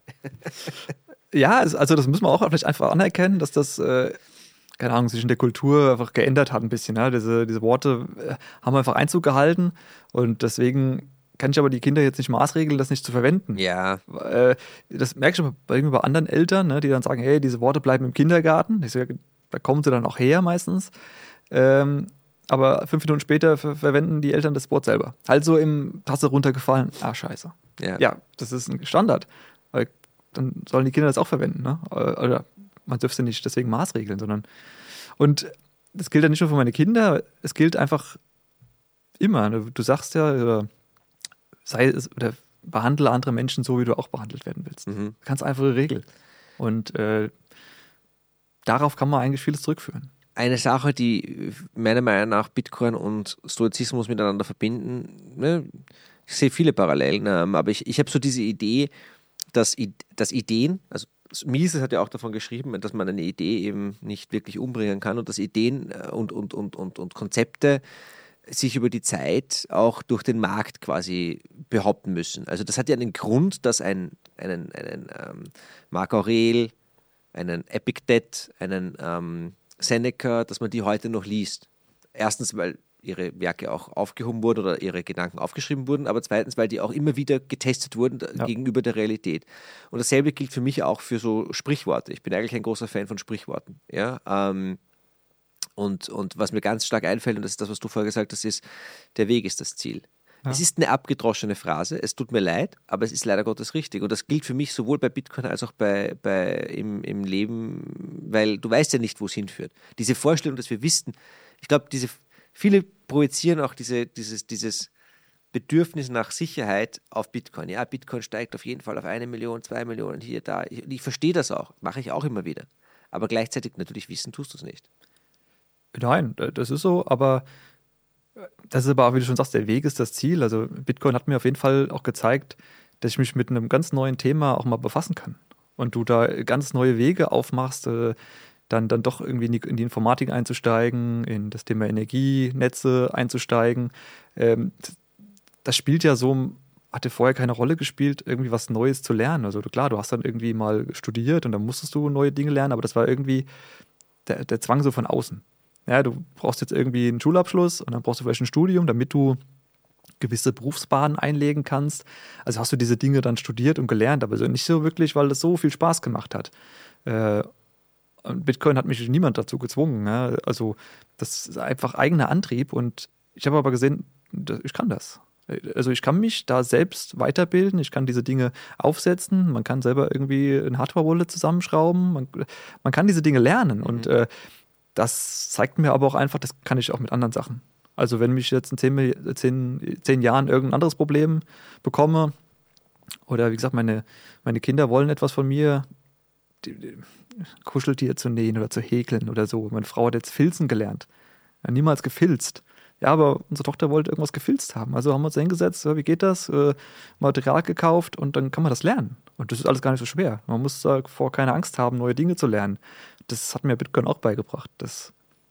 Ja, es- also das müssen wir auch vielleicht einfach anerkennen, dass das, äh, keine Ahnung, sich in der Kultur einfach geändert hat ein bisschen. Ja? Diese, diese Worte äh, haben einfach Einzug gehalten und deswegen kann ich aber die Kinder jetzt nicht maßregeln, das nicht zu verwenden. Ja, Äh, das merke ich aber bei, bei anderen Eltern, ne, die dann sagen, hey, diese Worte bleiben im Kindergarten. Ich sage, da kommen sie dann auch her meistens. Ähm, aber fünf Minuten später ver verwenden die Eltern das Wort selber. Halt so im Tasse runtergefallen, ah, scheiße. ja. Ja, das ist ein Standard. Weil dann sollen die Kinder das auch verwenden. Ne? Oder man dürfte nicht deswegen maßregeln, sondern. Und das gilt ja nicht nur für meine Kinder, es gilt einfach immer. Du sagst ja, oder sei es, oder behandle andere Menschen so, wie du auch behandelt werden willst. Mhm. Ganz einfache Regel. Und äh, darauf kann man eigentlich vieles zurückführen. Eine Sache, die meiner Meinung nach Bitcoin und Stoizismus miteinander verbinden, ne? Ich sehe viele Parallelen, aber ich, ich habe so diese Idee, dass, dass Ideen, also Mises hat ja auch davon geschrieben, dass man eine Idee eben nicht wirklich umbringen kann und dass Ideen und, und, und, und, und Konzepte sich über die Zeit auch durch den Markt quasi behaupten müssen. Also das hat ja einen Grund, dass ein einen, einen ähm, Marc Aurel, einen Epictet, einen ähm, Seneca, dass man die heute noch liest. Erstens, weil ihre Werke auch aufgehoben wurden oder ihre Gedanken aufgeschrieben wurden, aber zweitens, weil die auch immer wieder getestet wurden Ja. gegenüber der Realität. Und dasselbe gilt für mich auch für so Sprichworte. Ich bin eigentlich ein großer Fan von Sprichworten. Ja, ähm, und, und was mir ganz stark einfällt, und das ist das, was du vorher gesagt hast, ist, der Weg ist das Ziel. Ja. Es ist eine abgedroschene Phrase, es tut mir leid, aber es ist leider Gottes richtig. Und das gilt für mich sowohl bei Bitcoin als auch bei, bei im, im Leben, weil du weißt ja nicht, wo es hinführt. Diese Vorstellung, dass wir wissen, ich glaube, diese viele projizieren auch diese, dieses, dieses Bedürfnis nach Sicherheit auf Bitcoin. Ja, Bitcoin steigt auf jeden Fall auf eine Million, zwei Millionen, hier, da. Ich, ich verstehe das auch, mache ich auch immer wieder. Aber gleichzeitig natürlich wissen tust du es nicht. Nein, das ist so, aber das ist aber auch, wie du schon sagst, der Weg ist das Ziel. Also Bitcoin hat mir auf jeden Fall auch gezeigt, dass ich mich mit einem ganz neuen Thema auch mal befassen kann. Und du da ganz neue Wege aufmachst, äh, dann, dann doch irgendwie in die, in die Informatik einzusteigen, in das Thema Energienetze einzusteigen. Ähm, das spielt ja so, hatte vorher keine Rolle gespielt, irgendwie was Neues zu lernen. Also klar, du hast dann irgendwie mal studiert und dann musstest du neue Dinge lernen, aber das war irgendwie der, der Zwang so von außen. Ja, du brauchst jetzt irgendwie einen Schulabschluss und dann brauchst du vielleicht ein Studium, damit du gewisse Berufsbahnen einlegen kannst. Also hast du diese Dinge dann studiert und gelernt, aber so nicht so wirklich, weil das so viel Spaß gemacht hat. Äh, und Bitcoin hat mich niemand dazu gezwungen. Ja? Also das ist einfach eigener Antrieb und ich habe aber gesehen, ich kann das. Also ich kann mich da selbst weiterbilden, ich kann diese Dinge aufsetzen, man kann selber irgendwie ein Hardware-Wallet zusammenschrauben, man, man kann diese Dinge lernen und äh, das zeigt mir aber auch einfach, das kann ich auch mit anderen Sachen. Also wenn mich jetzt in zehn, zehn, zehn Jahren irgendein anderes Problem bekomme oder wie gesagt, meine, meine Kinder wollen etwas von mir, die, die, Kuscheltier zu nähen oder zu häkeln oder so. Meine Frau hat jetzt Filzen gelernt. Ja, niemals gefilzt. Ja, aber unsere Tochter wollte irgendwas gefilzt haben. Also haben wir uns hingesetzt, wie geht das? Äh, Material gekauft und dann kann man das lernen. Und das ist alles gar nicht so schwer. Man muss davor keine Angst haben, neue Dinge zu lernen. Das hat mir Bitcoin auch beigebracht. Das,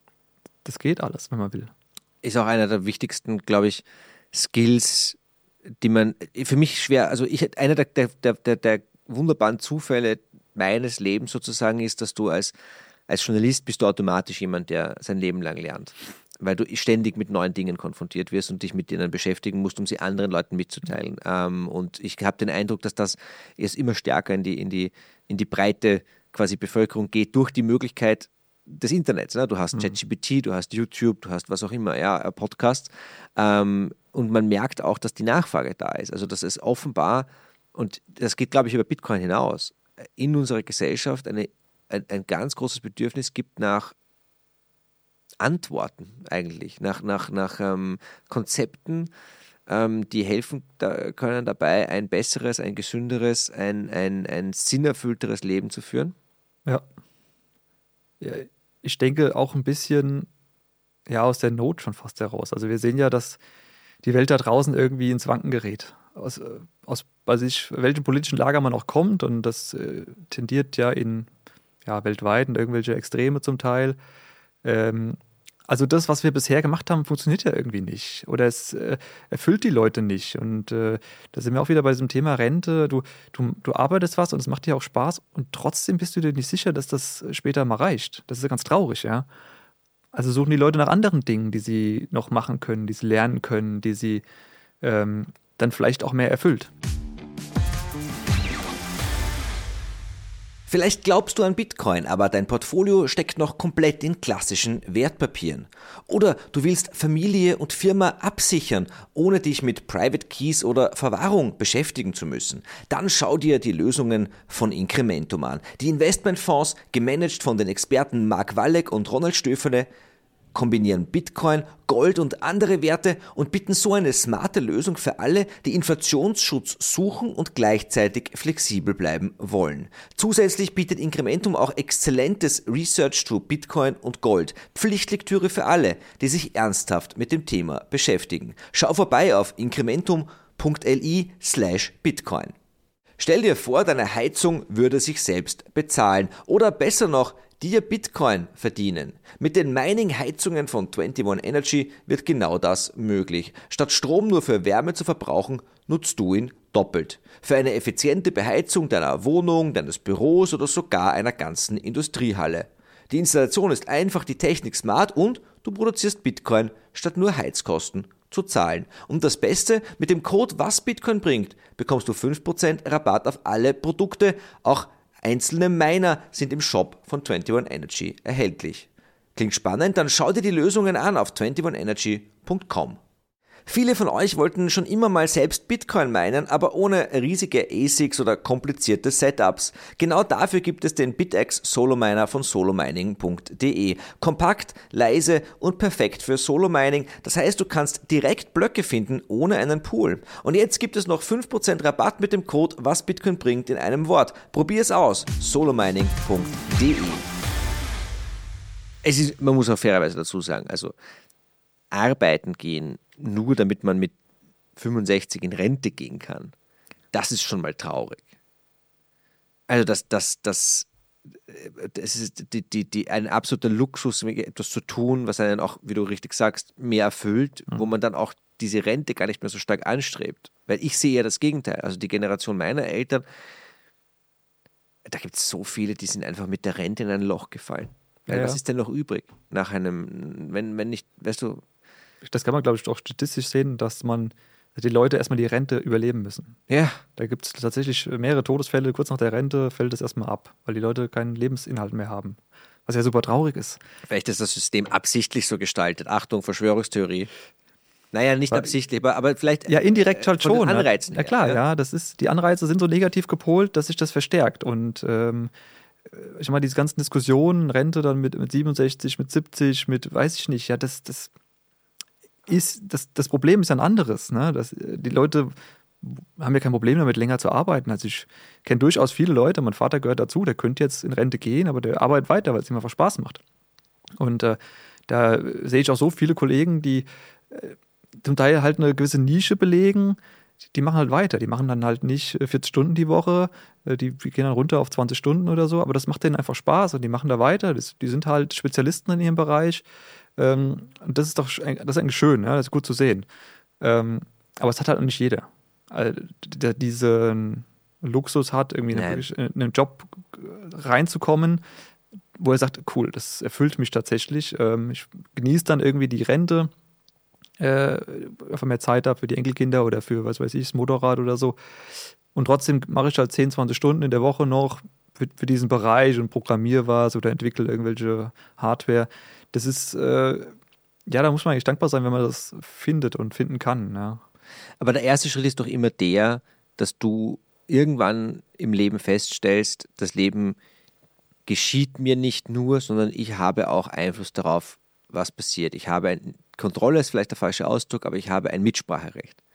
das geht alles, wenn man will. Ist auch einer der wichtigsten, glaube ich, Skills, die man, für mich schwer, also ich, einer der, der, der, der wunderbaren Zufälle meines Lebens sozusagen ist, dass du als, als Journalist bist du automatisch jemand, der sein Leben lang lernt. Weil du ständig mit neuen Dingen konfrontiert wirst und dich mit denen beschäftigen musst, um sie anderen Leuten mitzuteilen. Ähm, und ich habe den Eindruck, dass das jetzt immer stärker in die, in die, in die breite quasi Bevölkerung geht, durch die Möglichkeit des Internets. Ne? Du hast Mhm. ChatGPT, du hast YouTube, du hast was auch immer, ja, Podcasts. Ähm, und man merkt auch, dass die Nachfrage da ist. Also dass es offenbar, und das geht, glaube ich, über Bitcoin hinaus, in unserer Gesellschaft eine, ein, ein ganz großes Bedürfnis gibt nach Antworten eigentlich, nach, nach, nach ähm, Konzepten, ähm, die helfen da, können dabei, ein besseres, ein gesünderes, ein, ein, ein sinnerfüllteres Leben zu führen? Ja. Ja, ich denke auch ein bisschen ja, aus der Not schon fast heraus. Also wir sehen ja, dass die Welt da draußen irgendwie ins Wanken gerät. Aus, aus weiß ich, welchem politischen Lager man auch kommt, und das äh, tendiert ja in ja, weltweit in irgendwelche Extreme zum Teil. Ähm, also das, was wir bisher gemacht haben, funktioniert ja irgendwie nicht. Oder es äh, erfüllt die Leute nicht. Und äh, da sind wir auch wieder bei diesem Thema Rente. Du, du, du arbeitest was und es macht dir auch Spaß, und trotzdem bist du dir nicht sicher, dass das später mal reicht. Das ist ja ganz traurig, ja. Also suchen die Leute nach anderen Dingen, die sie noch machen können, die sie lernen können, die sie ähm, dann vielleicht auch mehr erfüllt. Vielleicht glaubst du an Bitcoin, aber dein Portfolio steckt noch komplett in klassischen Wertpapieren. Oder du willst Familie und Firma absichern, ohne dich mit Private Keys oder Verwahrung beschäftigen zu müssen. Dann schau dir die Lösungen von Incrementum an. Die Investmentfonds, gemanagt von den Experten Mark Walleck und Ronald Stöferle, kombinieren Bitcoin, Gold und andere Werte und bieten so eine smarte Lösung für alle, die Inflationsschutz suchen und gleichzeitig flexibel bleiben wollen. Zusätzlich bietet Incrementum auch exzellentes Research zu Bitcoin und Gold. Pflichtlektüre für alle, die sich ernsthaft mit dem Thema beschäftigen. Schau vorbei auf incrementum.li slash Bitcoin. Stell dir vor, deine Heizung würde sich selbst bezahlen oder besser noch, dir Bitcoin verdienen. Mit den Mining-Heizungen von einundzwanzig Energy wird genau das möglich. Statt Strom nur für Wärme zu verbrauchen, nutzt du ihn doppelt. Für eine effiziente Beheizung deiner Wohnung, deines Büros oder sogar einer ganzen Industriehalle. Die Installation ist einfach, die Technik smart und du produzierst Bitcoin, statt nur Heizkosten zu zahlen. Und das Beste, mit dem Code Was Bitcoin bringt, bekommst du fünf Prozent Rabatt auf alle Produkte. Auch einzelne Miner sind im Shop von einundzwanzig Energy erhältlich. Klingt spannend? Dann schau dir die Lösungen an auf einundzwanzig energy punkt com. Viele von euch wollten schon immer mal selbst Bitcoin minen, aber ohne riesige A S I Cs oder komplizierte Setups. Genau dafür gibt es den BitX Solo Miner von solo mining punkt de. Kompakt, leise und perfekt für Solo Mining. Das heißt, du kannst direkt Blöcke finden ohne einen Pool. Und jetzt gibt es noch fünf Prozent Rabatt mit dem Code Was Bitcoin bringt in einem Wort. Probier es aus. solo mining punkt de. Es ist, man muss auch fairerweise dazu sagen, also arbeiten gehen, nur damit man mit fünfundsechzig in Rente gehen kann, das ist schon mal traurig. Also das, das, das, das ist die, die, die, ein absoluter Luxus, etwas zu tun, was einen auch, wie du richtig sagst, mehr erfüllt, mhm. wo man dann auch diese Rente gar nicht mehr so stark anstrebt. Weil ich sehe ja das Gegenteil. Also die Generation meiner Eltern, da gibt es so viele, die sind einfach mit der Rente in ein Loch gefallen. Weil ja, was ist denn noch übrig nach einem, wenn, wenn nicht, weißt du, das kann man, glaube ich, auch statistisch sehen, dass man die Leute erstmal die Rente überleben müssen. Ja. Da gibt es tatsächlich mehrere Todesfälle. Kurz nach der Rente fällt es erstmal ab, weil die Leute keinen Lebensinhalt mehr haben. Was ja super traurig ist. Vielleicht ist das System absichtlich so gestaltet. Achtung, Verschwörungstheorie. Naja, nicht weil, absichtlich, aber, aber vielleicht. Ja, indirekt halt schon. Anreizen. Ja, klar, ja. ja. Das ist, die Anreize sind so negativ gepolt, dass sich das verstärkt. Und ähm, ich meine, diese ganzen Diskussionen, Rente dann mit, mit siebenundsechzig, mit siebzig, mit weiß ich nicht, ja, das, das ist, das, das Problem ist ein anderes. Ne? Das, die Leute haben ja kein Problem damit, länger zu arbeiten. Also ich kenne durchaus viele Leute, mein Vater gehört dazu, der könnte jetzt in Rente gehen, aber der arbeitet weiter, weil es ihm einfach Spaß macht. Und äh, da sehe ich auch so viele Kollegen, die äh, zum Teil halt eine gewisse Nische belegen, die machen halt weiter. Die machen dann halt nicht vierzig Stunden die Woche, die gehen dann runter auf zwanzig Stunden oder so, aber das macht denen einfach Spaß und die machen da weiter. Das, die sind halt Spezialisten in ihrem Bereich. Ähm, und das ist doch das ist eigentlich schön, ja, das ist gut zu sehen. Ähm, aber es hat halt auch nicht jeder. Also, der diesen Luxus hat, irgendwie in einen, in einen Job reinzukommen, wo er sagt, cool, das erfüllt mich tatsächlich. Ähm, ich genieße dann irgendwie die Rente, äh, einfach mehr Zeit habe für die Enkelkinder oder für, was weiß ich, das Motorrad oder so. Und trotzdem mache ich halt zehn, zwanzig Stunden in der Woche noch für, für diesen Bereich und programmiere was oder entwickle irgendwelche Hardware. Das ist, äh, ja, da muss man eigentlich dankbar sein, wenn man das findet und finden kann. Ja. Aber der erste Schritt ist doch immer der, dass du irgendwann im Leben feststellst, das Leben geschieht mir nicht nur, sondern ich habe auch Einfluss darauf, was passiert. Ich habe ein, Kontrolle ist vielleicht der falsche Ausdruck, aber ich habe ein Mitspracherecht.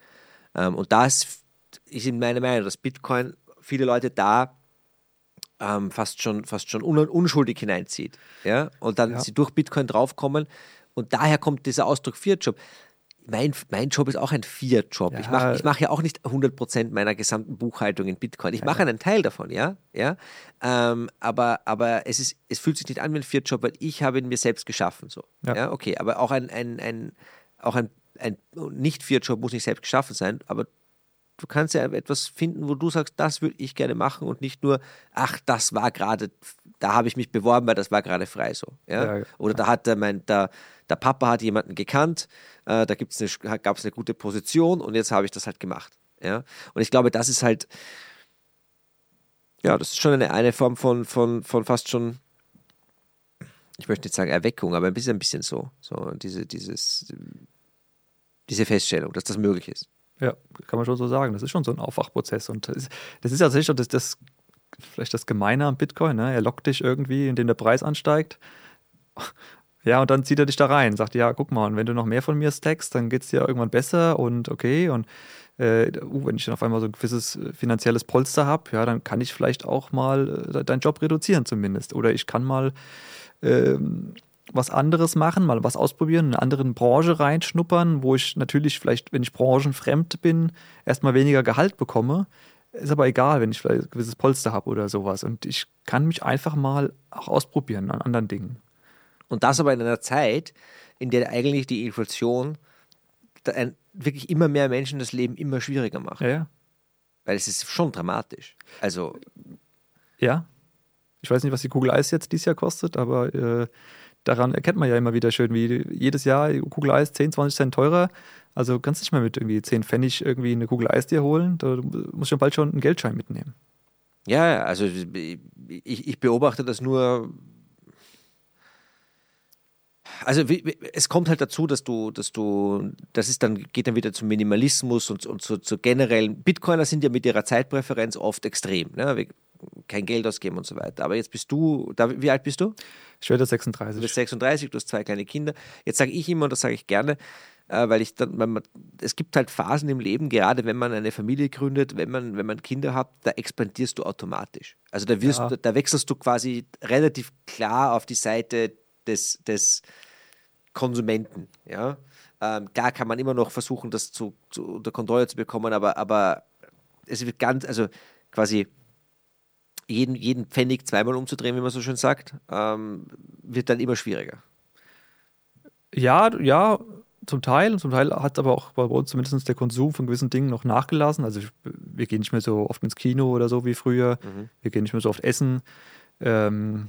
Ähm, und da ist, ist in meiner Meinung, dass Bitcoin viele Leute da ähm, fast schon, fast schon un unschuldig hineinzieht. Ja? Und dann Ja. sie durch Bitcoin draufkommen. Und daher kommt dieser Ausdruck Fiat-Job. Mein, mein Job ist auch ein Fiat-Job. Ja. Ich mache ich mach ja auch nicht hundert Prozent meiner gesamten Buchhaltung in Bitcoin. Ich mache Ja. einen Teil davon, ja. ja? Ähm, aber aber es, ist, es fühlt sich nicht an wie ein Fiat-Job, weil ich habe ihn mir selbst geschaffen. So. Ja. Ja. Okay, aber auch ein, ein, ein, auch ein, ein Nicht-Fiat-Job muss nicht selbst geschaffen sein, aber du kannst ja etwas finden, wo du sagst, das würde ich gerne machen und nicht nur, ach, das war gerade, da habe ich mich beworben, weil das war gerade frei so. Ja? Ja, Oder da hat der, mein, der, der Papa hat jemanden gekannt, äh, da gibt's eine, gab es eine gute Position und jetzt habe ich das halt gemacht. Ja? Und ich glaube, das ist halt, ja, das ist schon eine, eine Form von, von, von fast schon, ich möchte nicht sagen Erweckung, aber ein bisschen, ein bisschen so. So diese, dieses, diese Feststellung, dass das möglich ist. Ja, kann man schon so sagen. Das ist schon so ein Aufwachprozess. Und das ist, das ist ja tatsächlich das, das, vielleicht das Gemeine am Bitcoin. Ne? Er lockt dich irgendwie, indem der Preis ansteigt. Ja, und dann zieht er dich da rein. Sagt, ja, guck mal, und wenn du noch mehr von mir stackst, dann geht es dir irgendwann besser und okay. Und äh, uh, wenn ich dann auf einmal so ein gewisses finanzielles Polster habe, ja, dann kann ich vielleicht auch mal äh, deinen Job reduzieren zumindest. Oder ich kann mal ähm, was anderes machen, mal was ausprobieren, in eine andere Branche reinschnuppern, wo ich natürlich vielleicht, wenn ich branchenfremd bin, erstmal weniger Gehalt bekomme. Ist aber egal, wenn ich vielleicht ein gewisses Polster habe oder sowas. Und ich kann mich einfach mal auch ausprobieren an anderen Dingen. Und das aber in einer Zeit, in der eigentlich die Inflation ein, wirklich immer mehr Menschen das Leben immer schwieriger macht. Ja, ja. Weil es ist schon dramatisch. Also, Ja. Ich weiß nicht, was die Kugel Eis jetzt dieses Jahr kostet, aber äh, daran erkennt man ja immer wieder schön, wie jedes Jahr die Kugel Eis zehn, zwanzig Cent teurer. Also kannst nicht mehr mit irgendwie zehn Pfennig irgendwie eine Kugel Eis dir holen. Da musst du bald schon einen Geldschein mitnehmen. ja, also ich, ich beobachte das nur. Also wie, es kommt halt dazu, dass du, dass du, das ist dann, geht dann wieder zum Minimalismus und, und zu, zu generellen. Bitcoiner sind ja mit ihrer Zeitpräferenz oft extrem, ne? Kein Geld ausgeben und so weiter. Aber jetzt bist du, da, wie alt bist du? Ich werde sechsunddreißig. Du bist sechsunddreißig, du hast zwei kleine Kinder. Jetzt sage ich immer, und das sage ich gerne, äh, weil ich dann, weil man, es gibt halt Phasen im Leben, gerade wenn man eine Familie gründet, wenn man, wenn man Kinder hat, da expandierst du automatisch. Also da wirst, Ja. da, da wechselst du quasi relativ klar auf die Seite des, des Konsumenten. Ja? Ähm, klar kann man immer noch versuchen, das zu, zu, unter Kontrolle zu bekommen, aber, aber es wird ganz, also quasi jeden, jeden Pfennig zweimal umzudrehen, wie man so schön sagt, ähm, wird dann immer schwieriger. Ja, ja, zum Teil. Zum Teil hat aber auch bei uns zumindest der Konsum von gewissen Dingen noch nachgelassen. Also ich, wir gehen nicht mehr so oft ins Kino oder so wie früher. Mhm. Wir gehen nicht mehr so oft essen. Ähm,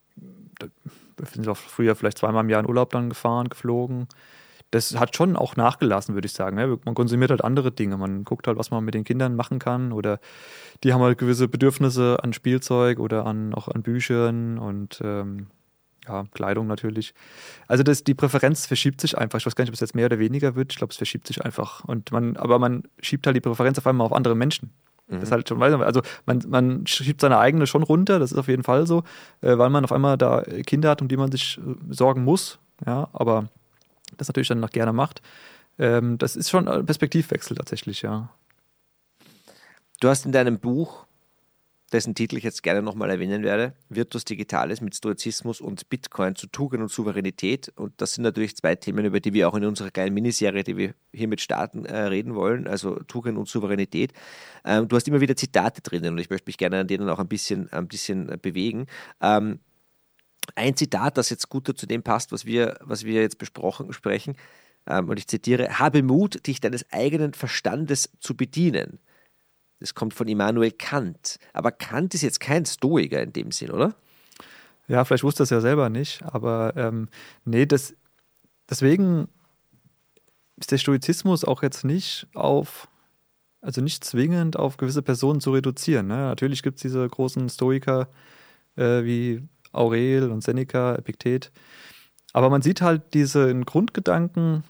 wir sind auch früher vielleicht zweimal im Jahr in Urlaub dann gefahren, geflogen. Das hat schon auch nachgelassen, würde ich sagen. Ne? Man konsumiert halt andere Dinge. Man guckt halt, was man mit den Kindern machen kann. Oder die haben halt gewisse Bedürfnisse an Spielzeug oder an, auch an Büchern und ähm, ja, Kleidung natürlich. Also das, die Präferenz verschiebt sich einfach. Ich weiß gar nicht, ob es jetzt mehr oder weniger wird. Ich glaube, es verschiebt sich einfach. Und man, aber man schiebt halt die Präferenz auf einmal auf andere Menschen. Mhm. Das ist halt schon, also man, man schiebt seine eigene schon runter, das ist auf jeden Fall so, äh, weil man auf einmal da Kinder hat, um die man sich äh, sorgen muss. Ja, aber das natürlich dann noch gerne macht. Ähm, das ist schon ein Perspektivwechsel tatsächlich, ja. Du hast in deinem Buch, dessen Titel ich jetzt gerne nochmal erwähnen werde, Virtus Digitalis mit Stoizismus und Bitcoin zu Tugend und Souveränität. Und das sind natürlich zwei Themen, über die wir auch in unserer kleinen Miniserie, die wir hiermit starten, äh, reden wollen, also Tugend und Souveränität. Ähm, du hast immer wieder Zitate drinnen und ich möchte mich gerne an denen auch ein bisschen, ein bisschen bewegen. Ähm, ein Zitat, das jetzt gut zu dem passt, was wir, was wir jetzt besprochen sprechen, ähm, und ich zitiere: Habe Mut, dich deines eigenen Verstandes zu bedienen. Das kommt von Immanuel Kant. Aber Kant ist jetzt kein Stoiker in dem Sinn, oder? Ja, vielleicht wusste er es ja selber nicht, aber ähm, nee, das, deswegen ist der Stoizismus auch jetzt nicht auf, also nicht zwingend auf gewisse Personen zu reduzieren. Ne? Natürlich gibt es diese großen Stoiker äh, wie Aurel und Seneca, Epiktet. Aber man sieht halt diesen Grundgedanken,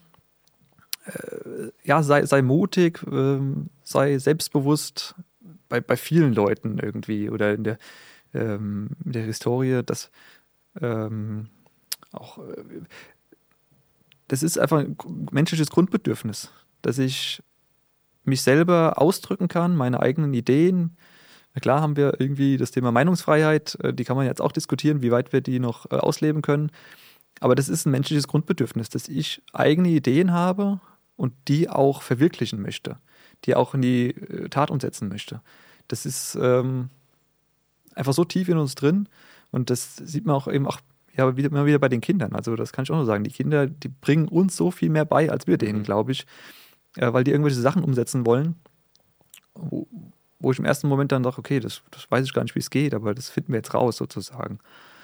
äh, ja, sei, sei mutig, äh, sei selbstbewusst bei, bei vielen Leuten irgendwie oder in der, ähm, in der Historie, dass ähm, auch, äh, das ist einfach ein menschliches Grundbedürfnis, dass ich mich selber ausdrücken kann, meine eigenen Ideen. Na klar haben wir irgendwie das Thema Meinungsfreiheit, äh, die kann man jetzt auch diskutieren, wie weit wir die noch äh, ausleben können. Aber das ist ein menschliches Grundbedürfnis, dass ich eigene Ideen habe und die auch verwirklichen möchte, die auch in die äh, Tat umsetzen möchte. Das ist ähm, einfach so tief in uns drin und das sieht man auch eben auch ja, wieder, immer wieder bei den Kindern. Also das kann ich auch nur sagen, die Kinder, die bringen uns so viel mehr bei, als wir denen, mhm. glaube ich, äh, weil die irgendwelche Sachen umsetzen wollen, wo, wo ich im ersten Moment dann dachte, okay, das, das weiß ich gar nicht, wie es geht, aber das finden wir jetzt raus sozusagen.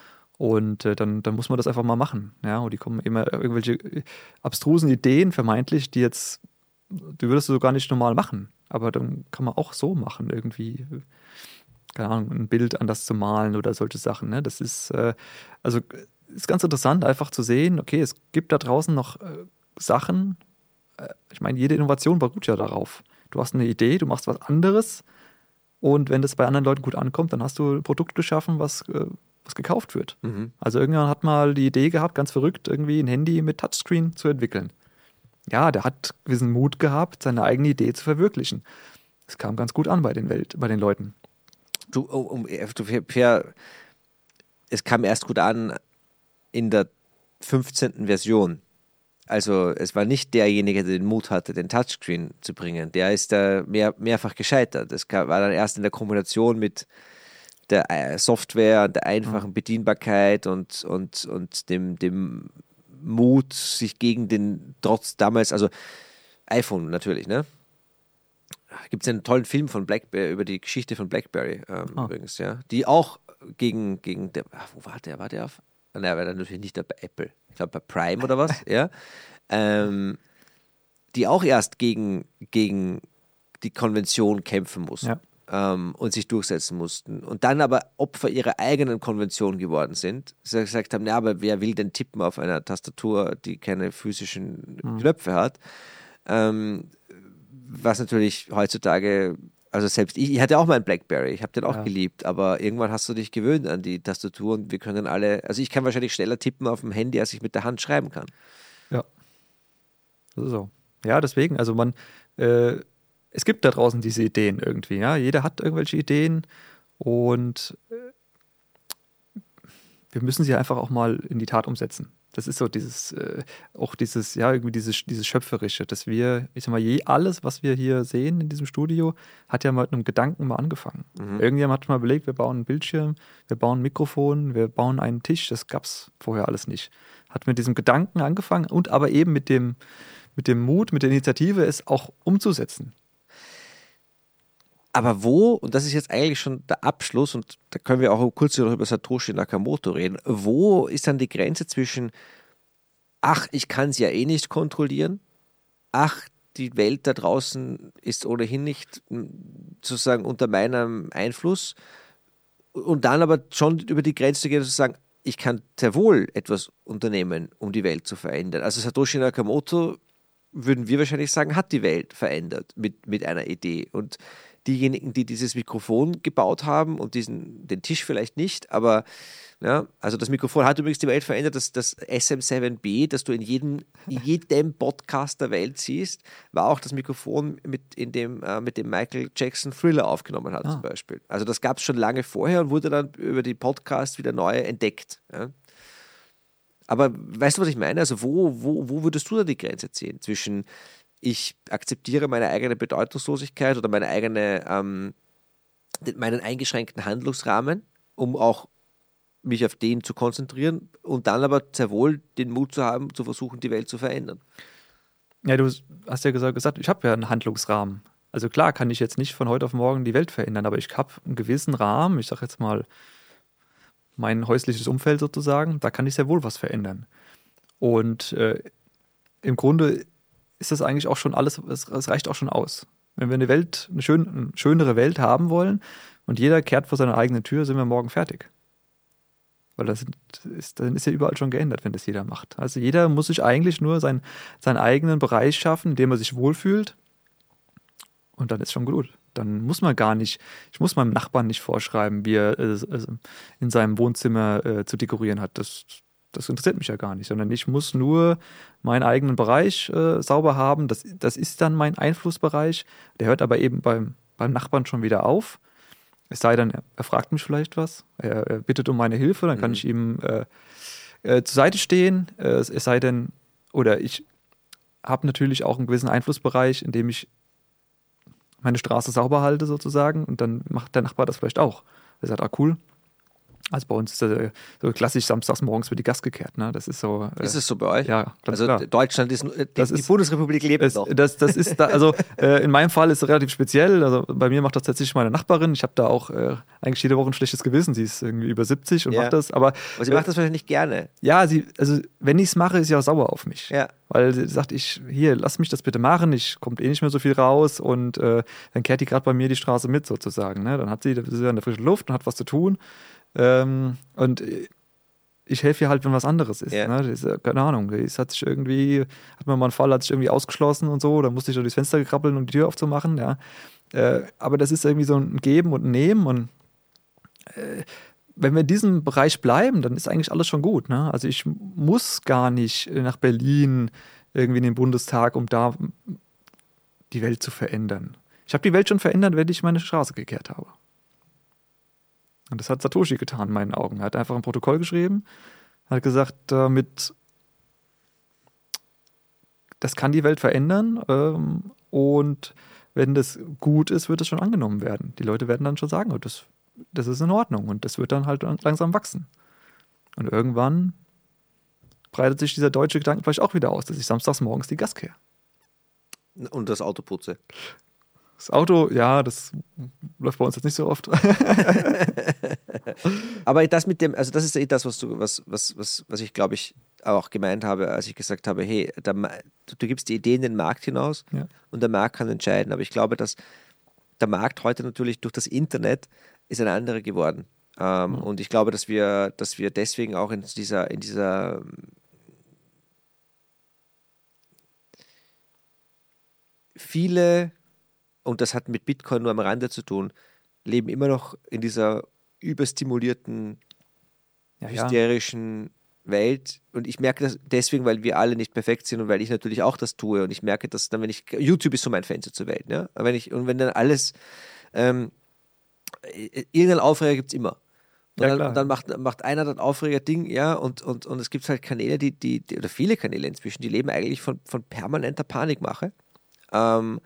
Und äh, dann, dann muss man das einfach mal machen. Ja? Und die kommen immer irgendwelche abstrusen Ideen, vermeintlich, die jetzt, die würdest du so gar nicht normal machen. Aber dann kann man auch so machen, irgendwie, keine Ahnung, ein Bild anders zu malen oder solche Sachen. Ne? Das ist, äh, also ist ganz interessant, einfach zu sehen, okay, es gibt da draußen noch äh, Sachen, äh, ich meine, jede Innovation beruht ja darauf. Du hast eine Idee, du machst was anderes und wenn das bei anderen Leuten gut ankommt, dann hast du ein Produkt geschaffen, was, äh, was gekauft wird. Mhm. Also irgendjemand hat mal die Idee gehabt, ganz verrückt, irgendwie ein Handy mit Touchscreen zu entwickeln. Ja, der hat gewissen Mut gehabt, seine eigene Idee zu verwirklichen. Das kam ganz gut an bei den, Welt, bei den Leuten. Du, um, du, Per, es kam erst gut an in der fünfzehnten Version. Also es war nicht derjenige, der den Mut hatte, den Touchscreen zu bringen. Der ist da mehr, mehrfach gescheitert. Das war dann erst in der Kombination mit der Software, der einfachen Bedienbarkeit und, und, und dem, dem Mut, sich gegen den, trotz damals, also iPhone natürlich, ne? Gibt es einen tollen Film von Blackberry, über die Geschichte von BlackBerry ähm, oh. übrigens, ja. Die auch gegen, gegen der, ach, wo war der? War der auf? Nein, er war dann natürlich nicht bei Apple. Ich glaube bei Prime oder was, ja. Ähm, die auch erst gegen, gegen die Konvention kämpfen mussten. Ja. Ähm, und sich durchsetzen mussten. Und dann aber Opfer ihrer eigenen Konvention geworden sind. Sie gesagt haben, ja, aber wer will denn tippen auf einer Tastatur, die keine physischen mhm. Knöpfe hat? Ähm, was natürlich heutzutage, also selbst ich, ich hatte auch mal einen BlackBerry, ich habe den auch ja. geliebt, aber irgendwann hast du dich gewöhnt an die Tastatur und wir können alle, also ich kann wahrscheinlich schneller tippen auf dem Handy, als ich mit der Hand schreiben kann. Ja, das ist so. Ja, deswegen, also man, äh, es gibt da draußen diese Ideen irgendwie, ja, jeder hat irgendwelche Ideen und äh, wir müssen sie einfach auch mal in die Tat umsetzen. Das ist so dieses, äh, auch dieses, ja, irgendwie dieses, dieses Schöpferische, dass wir, ich sag mal, je alles, was wir hier sehen in diesem Studio, hat ja mal mit einem Gedanken mal angefangen. Mhm. Irgendjemand hat mal überlegt, wir bauen einen Bildschirm, wir bauen ein Mikrofon, wir bauen einen Tisch, das gab es vorher alles nicht. Hat mit diesem Gedanken angefangen und aber eben mit dem, mit dem Mut, mit der Initiative, es auch umzusetzen. Aber wo, und das ist jetzt eigentlich schon der Abschluss, und da können wir auch kurz noch über Satoshi Nakamoto reden, wo ist dann die Grenze zwischen, ach, ich kann es ja eh nicht kontrollieren, ach, die Welt da draußen ist ohnehin nicht sozusagen unter meinem Einfluss, und dann aber schon über die Grenze zu gehen und zu sagen, ich kann sehr wohl etwas unternehmen, um die Welt zu verändern. Also Satoshi Nakamoto, würden wir wahrscheinlich sagen, hat die Welt verändert mit, mit einer Idee. Und diejenigen, die dieses Mikrofon gebaut haben und diesen, den Tisch vielleicht nicht, aber ja, also das Mikrofon hat übrigens die Welt verändert, das, das S M sieben B, das du in jedem, jedem Podcast der Welt siehst, war auch das Mikrofon, mit, in dem, äh, mit dem Michael Jackson Thriller aufgenommen hat, ah. zum Beispiel. Also das gab es schon lange vorher und wurde dann über die Podcasts wieder neu entdeckt. Ja. Aber weißt du, was ich meine? Also wo, wo, wo würdest du da die Grenze ziehen zwischen ich akzeptiere meine eigene Bedeutungslosigkeit oder meine eigene, ähm, meinen eingeschränkten Handlungsrahmen, um auch mich auf den zu konzentrieren und dann aber sehr wohl den Mut zu haben, zu versuchen, die Welt zu verändern. Ja, du hast ja gesagt, ich habe ja einen Handlungsrahmen. Also klar kann ich jetzt nicht von heute auf morgen die Welt verändern, aber ich habe einen gewissen Rahmen, ich sage jetzt mal mein häusliches Umfeld sozusagen, da kann ich sehr wohl was verändern. Und äh, im Grunde ist das eigentlich auch schon alles, es, es reicht auch schon aus. Wenn wir eine Welt, eine, schön, eine schönere Welt haben wollen und jeder kehrt vor seiner eigenen Tür, sind wir morgen fertig. Weil das ist, dann ist ja überall schon geändert, wenn das jeder macht. Also jeder muss sich eigentlich nur sein, seinen eigenen Bereich schaffen, in dem er sich wohlfühlt und dann ist schon gut. Dann muss man gar nicht, ich muss meinem Nachbarn nicht vorschreiben, wie er äh, in seinem Wohnzimmer äh, zu dekorieren hat. Das, Das interessiert mich ja gar nicht, sondern ich muss nur meinen eigenen Bereich äh, sauber haben. Das, das ist dann mein Einflussbereich. Der hört aber eben beim, beim Nachbarn schon wieder auf. Es sei denn, er, er fragt mich vielleicht was, er, er bittet um meine Hilfe, dann kann Mhm. ich ihm äh, äh, zur Seite stehen. Äh, es, es sei denn, oder ich habe natürlich auch einen gewissen Einflussbereich, in dem ich meine Straße sauber halte sozusagen und dann macht der Nachbar das vielleicht auch. Er sagt, ah cool. Also bei uns ist das so klassisch, samstags morgens wird die Gas gekehrt. Ne? Das ist so. Äh, Ist es so bei euch? Ja, ganz Also klar. Deutschland ist, äh, die, Das die ist- Bundesrepublik lebt Es, noch. das, das ist da, also äh, in meinem Fall ist es relativ speziell. Also bei mir macht das tatsächlich meine Nachbarin. Ich habe da auch äh, eigentlich jede Woche ein schlechtes Gewissen. Sie ist irgendwie über siebzig und Ja. macht das. Aber Aber sie äh, macht das wahrscheinlich nicht gerne. ja, sie, also wenn ich es mache, ist sie auch sauer auf mich. Ja. Weil sie sagt, ich, hier, lass mich das bitte machen, ich kommt eh nicht mehr so viel raus und äh, dann kehrt die gerade bei mir die Straße mit sozusagen. Ne? Dann hat sie, sie ist ja in der frischen Luft und hat was zu tun. Ähm, und äh, ich helfe ihr halt, wenn was anderes ist. Ja. Ne? Das ist, äh, keine Ahnung, es hat sich irgendwie, hat man mal einen Fall, hat sich irgendwie ausgeschlossen und so, da musste ich so durchs Fenster krabbeln, um die Tür aufzumachen. Ja? Äh, aber das ist irgendwie so ein Geben und ein Nehmen und äh, wenn wir in diesem Bereich bleiben, dann ist eigentlich alles schon gut. Ne? Also ich muss gar nicht nach Berlin irgendwie in den Bundestag, um da die Welt zu verändern. Ich habe die Welt schon verändert, wenn ich meine Straße gekehrt habe. Und das hat Satoshi getan in meinen Augen. Er hat einfach ein Protokoll geschrieben, hat gesagt, damit das kann die Welt verändern ähm, und wenn das gut ist, wird es schon angenommen werden. Die Leute werden dann schon sagen, oh, das Das ist in Ordnung und das wird dann halt langsam wachsen. Und irgendwann breitet sich dieser deutsche Gedanke vielleicht auch wieder aus, dass ich samstags morgens die Gas kehre. Und das Auto putze. Das Auto, ja, das läuft bei uns jetzt nicht so oft. Aber das mit dem, also das ist eh das, was du, was, was, was, was ich glaube ich auch gemeint habe, als ich gesagt habe, hey, der, Ma- du, du gibst die Idee in den Markt hinaus Ja. und der Markt kann entscheiden. Aber ich glaube, dass der Markt heute natürlich durch das Internet ist ein anderer geworden. Ähm, Mhm. Und ich glaube, dass wir, dass wir deswegen auch in dieser, in dieser viele, und das hat mit Bitcoin nur am Rande zu tun, leben immer noch in dieser überstimulierten, Ja, ja. hysterischen Welt. Und ich merke das deswegen, weil wir alle nicht perfekt sind und weil ich natürlich auch das tue. Und ich merke, dass dann, wenn ich, YouTube ist so mein Fenster zur Welt, ne? Aber wenn ich, und wenn dann alles, ähm, irgendeinen Aufreger gibt es immer. Und Ja, dann, klar. und dann macht, macht einer das Aufreger-Ding, ja, und, und, und es gibt halt Kanäle, die, die, die, oder viele Kanäle inzwischen, die leben eigentlich von, von permanenter Panikmache. Ähm,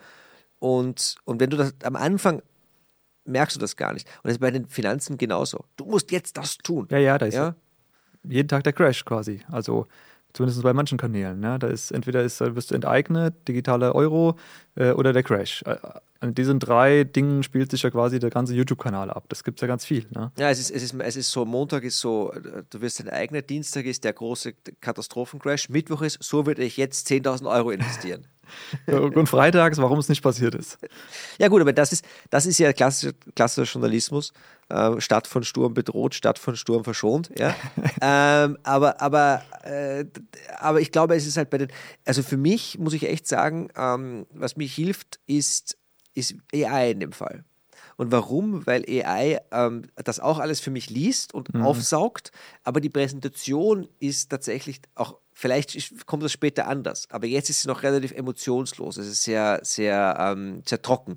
und, und wenn du das am Anfang merkst du das gar nicht. Und das ist bei den Finanzen genauso. Du musst jetzt das tun. Ja, ja, da ist Ja? jeden Tag der Crash quasi. Also zumindest bei manchen Kanälen. Ne? Da ist entweder ist, wirst du enteignet, digitaler Euro äh, oder der Crash. Äh, an diesen drei Dingen spielt sich ja quasi der ganze YouTube-Kanal ab. Das gibt es ja ganz viel. Ne? Ja, es ist, es, ist, es ist so, Montag ist so, du wirst enteignet, Dienstag ist der große Katastrophencrash, Mittwoch ist, so würde ich jetzt zehntausend Euro investieren. Und freitags, warum es nicht passiert ist. Ja gut, aber das ist, das ist ja klassischer, klassischer Journalismus. Ähm, Stadt von Sturm bedroht, Stadt von Sturm verschont. Ja? ähm, aber, aber, äh, aber ich glaube, es ist halt bei den, also für mich muss ich echt sagen, ähm, was mir hilft, ist, ist A I in dem Fall. Und warum? Weil A I ähm, das auch alles für mich liest und Mhm. aufsaugt, aber die Präsentation ist tatsächlich auch, vielleicht ist- kommt das später anders, aber jetzt ist sie noch relativ emotionslos. Es ist sehr, sehr, ähm, sehr trocken,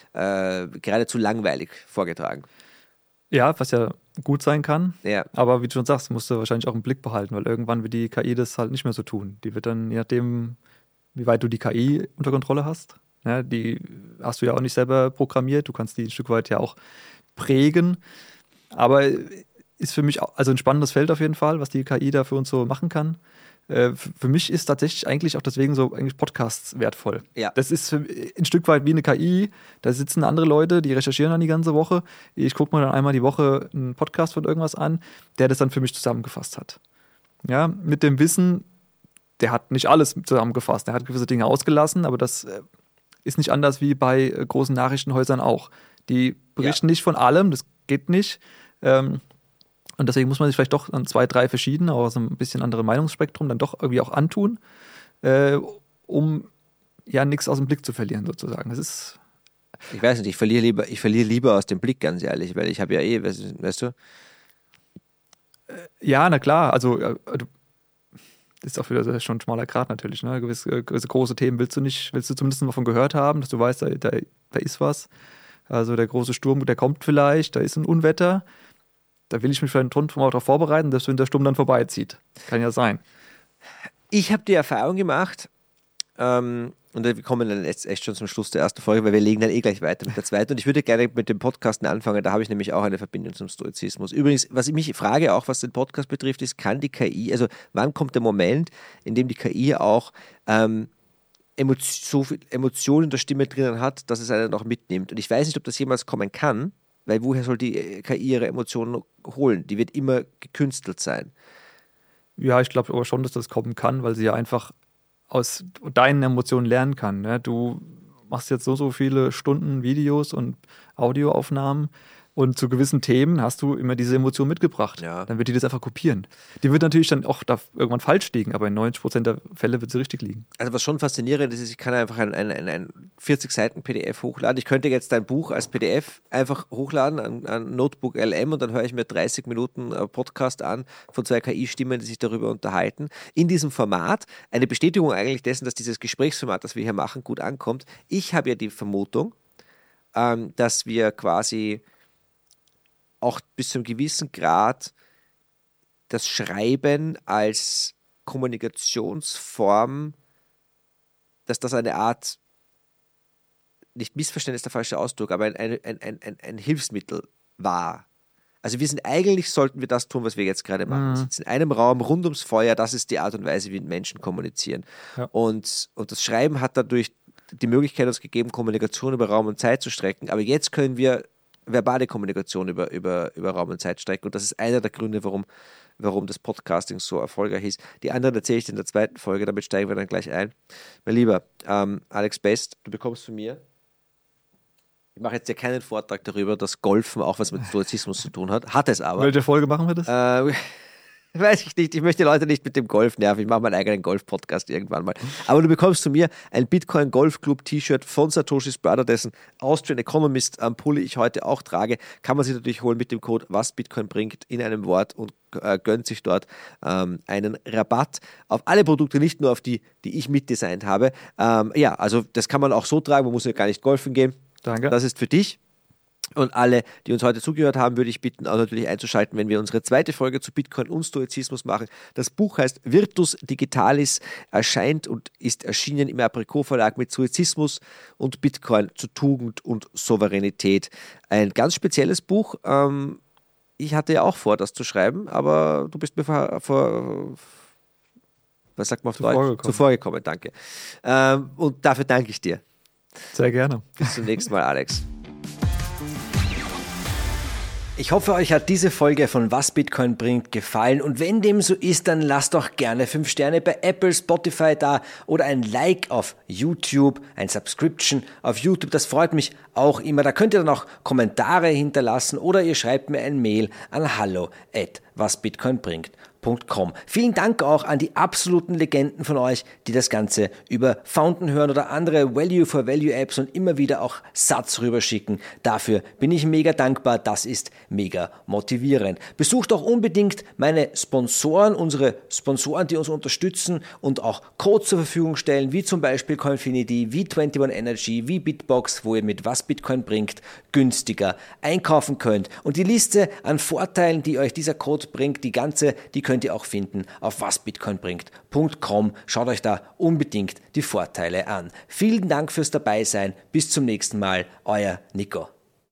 äh, geradezu langweilig vorgetragen. Ja, was ja gut sein kann. Ja. Aber wie du schon sagst, musst du wahrscheinlich auch im Blick behalten, weil irgendwann wird die K I das halt nicht mehr so tun. Die wird dann, je nachdem, wie weit du die K I unter Kontrolle hast, ja, die hast du ja auch nicht selber programmiert, du kannst die ein Stück weit ja auch prägen. Aber ist für mich auch, also ein spannendes Feld auf jeden Fall, was die K I da für uns so machen kann. Äh, f- für mich ist tatsächlich eigentlich auch deswegen so eigentlich Podcasts wertvoll. Ja. Das ist für, ein Stück weit wie eine K I. Da sitzen andere Leute, die recherchieren dann die ganze Woche. Ich gucke mir dann einmal die Woche einen Podcast von irgendwas an, der das dann für mich zusammengefasst hat. Ja, mit dem Wissen, der hat nicht alles zusammengefasst. Der hat gewisse Dinge ausgelassen, aber das äh, ist nicht anders wie bei äh, großen Nachrichtenhäusern auch. Die berichten nicht von allem, das geht nicht. Ähm, und deswegen muss man sich vielleicht doch an zwei, drei verschiedene, auch so ein bisschen andere Meinungsspektrum dann doch irgendwie auch antun, äh, um ja nichts aus dem Blick zu verlieren sozusagen. Das ist Ich weiß nicht, ich verliere lieber, ich verliere lieber aus dem Blick, ganz ehrlich, weil ich habe ja eh, weißt, weißt du, ja, na klar, also äh, du- ist auch wieder schon ein schmaler Grad natürlich. Ne? Gewisse, gewisse große Themen willst du nicht, willst du zumindest mal von gehört haben, dass du weißt, da, da, da ist was. Also der große Sturm, der kommt vielleicht, da ist ein Unwetter. Da will ich mich vielleicht drum darauf vorbereiten, dass wenn der Sturm dann vorbeizieht. Kann ja sein. Ich habe die Erfahrung gemacht, ähm, und wir kommen dann jetzt echt schon zum Schluss der ersten Folge, weil wir legen dann eh gleich weiter mit der zweiten. Und ich würde gerne mit dem Podcast anfangen, da habe ich nämlich auch eine Verbindung zum Stoizismus. Übrigens, was ich mich frage, auch was den Podcast betrifft, ist, kann die K I, also wann kommt der Moment, in dem die K I auch ähm, so viel Emotionen in der Stimme drinnen hat, dass es einen auch mitnimmt. Und ich weiß nicht, ob das jemals kommen kann, weil woher soll die K I ihre Emotionen holen? Die wird immer gekünstelt sein. Ja, ich glaube aber schon, dass das kommen kann, weil sie ja einfach aus deinen Emotionen lernen kann. Ne? Du machst jetzt so, so viele Stunden Videos und Audioaufnahmen und zu gewissen Themen hast du immer diese Emotion mitgebracht. Ja. Dann wird die das einfach kopieren. Die wird natürlich dann auch da irgendwann falsch liegen, aber in neunzig Prozent der Fälle wird sie richtig liegen. Also was schon faszinierend ist, ist, ich kann einfach ein, ein, ein, ein vierzig Seiten P D F hochladen. Ich könnte jetzt dein Buch als P D F einfach hochladen an, an Notebook L M und dann höre ich mir dreißig Minuten Podcast an von zwei K I-Stimmen, die sich darüber unterhalten. In diesem Format, eine Bestätigung eigentlich dessen, dass dieses Gesprächsformat, das wir hier machen, gut ankommt. Ich habe ja die Vermutung, ähm, dass wir quasi auch bis zu einem gewissen Grad das Schreiben als Kommunikationsform, dass das eine Art, nicht Missverständnis der falsche Ausdruck, aber ein, ein, ein, ein, ein Hilfsmittel war. Also wir sind eigentlich, sollten wir das tun, was wir jetzt gerade machen. Wir sitzen in einem Raum rund ums Feuer, das ist die Art und Weise, wie Menschen kommunizieren. Ja. Und, und das Schreiben hat dadurch die Möglichkeit uns gegeben, Kommunikation über Raum und Zeit zu strecken, aber jetzt können wir verbale Kommunikation über, über, über Raum und Zeit strecken. Und das ist einer der Gründe, warum, warum das Podcasting so erfolgreich ist. Die anderen erzähle ich in der zweiten Folge, damit steigen wir dann gleich ein. Mein Lieber, ähm, Alex Best, du bekommst von mir, ich mache jetzt ja keinen Vortrag darüber, dass Golfen auch was mit Stoizismus zu tun hat. Hat es aber. Welche Folge machen wir das? Äh, weiß ich nicht. Ich möchte die Leute nicht mit dem Golf nerven. Ich mache meinen eigenen Golf-Podcast irgendwann mal. Aber du bekommst von mir ein Bitcoin Golf Club T-Shirt von Satoshi's Brother, dessen Austrian Economist am Pulli ich heute auch trage. Kann man sich natürlich holen mit dem Code was Bitcoin bringt in einem Wort und äh, gönnt sich dort ähm, einen Rabatt auf alle Produkte, nicht nur auf die, die ich mitdesignt habe. Ähm, ja, also das kann man auch so tragen. Man muss ja gar nicht golfen gehen. Danke. Das ist für dich. Und alle, die uns heute zugehört haben, würde ich bitten, auch natürlich einzuschalten, wenn wir unsere zweite Folge zu Bitcoin und Stoizismus machen. Das Buch heißt Virtus Digitalis, erscheint und ist erschienen im Apricot Verlag mit Stoizismus und Bitcoin zu Tugend und Souveränität. Ein ganz spezielles Buch. Ähm, ich hatte ja auch vor, das zu schreiben, aber du bist mir vor, vor was sagt man auf Deutsch? Zuvor gekommen, danke. Ähm, und dafür danke ich dir. Sehr gerne. Bis zum nächsten Mal, Alex. Ich hoffe, euch hat diese Folge von Was Bitcoin bringt gefallen und wenn dem so ist, dann lasst doch gerne fünf Sterne bei Apple, Spotify da oder ein Like auf YouTube, ein Subscription auf YouTube, das freut mich auch immer. Da könnt ihr dann auch Kommentare hinterlassen oder ihr schreibt mir ein Mail an hallo at wasbitcoinbringt punkt com. Vielen Dank auch an die absoluten Legenden von euch, die das Ganze über Fountain hören oder andere Value-for-Value-Apps und immer wieder auch Satz rüberschicken. Dafür bin ich mega dankbar. Das ist mega motivierend. Besucht auch unbedingt meine Sponsoren, unsere Sponsoren, die uns unterstützen und auch Codes zur Verfügung stellen, wie zum Beispiel Coinfinity, wie einundzwanzig Energy, wie Bitbox, wo ihr mit was Bitcoin bringt günstiger einkaufen könnt. Und die Liste an Vorteilen, die euch dieser Code bringt, die ganze, die könnt ihr auch finden auf wasbitcoinbringt punkt com. Schaut euch da unbedingt die Vorteile an. Vielen Dank fürs Dabeisein. Bis zum nächsten Mal. Euer Nico.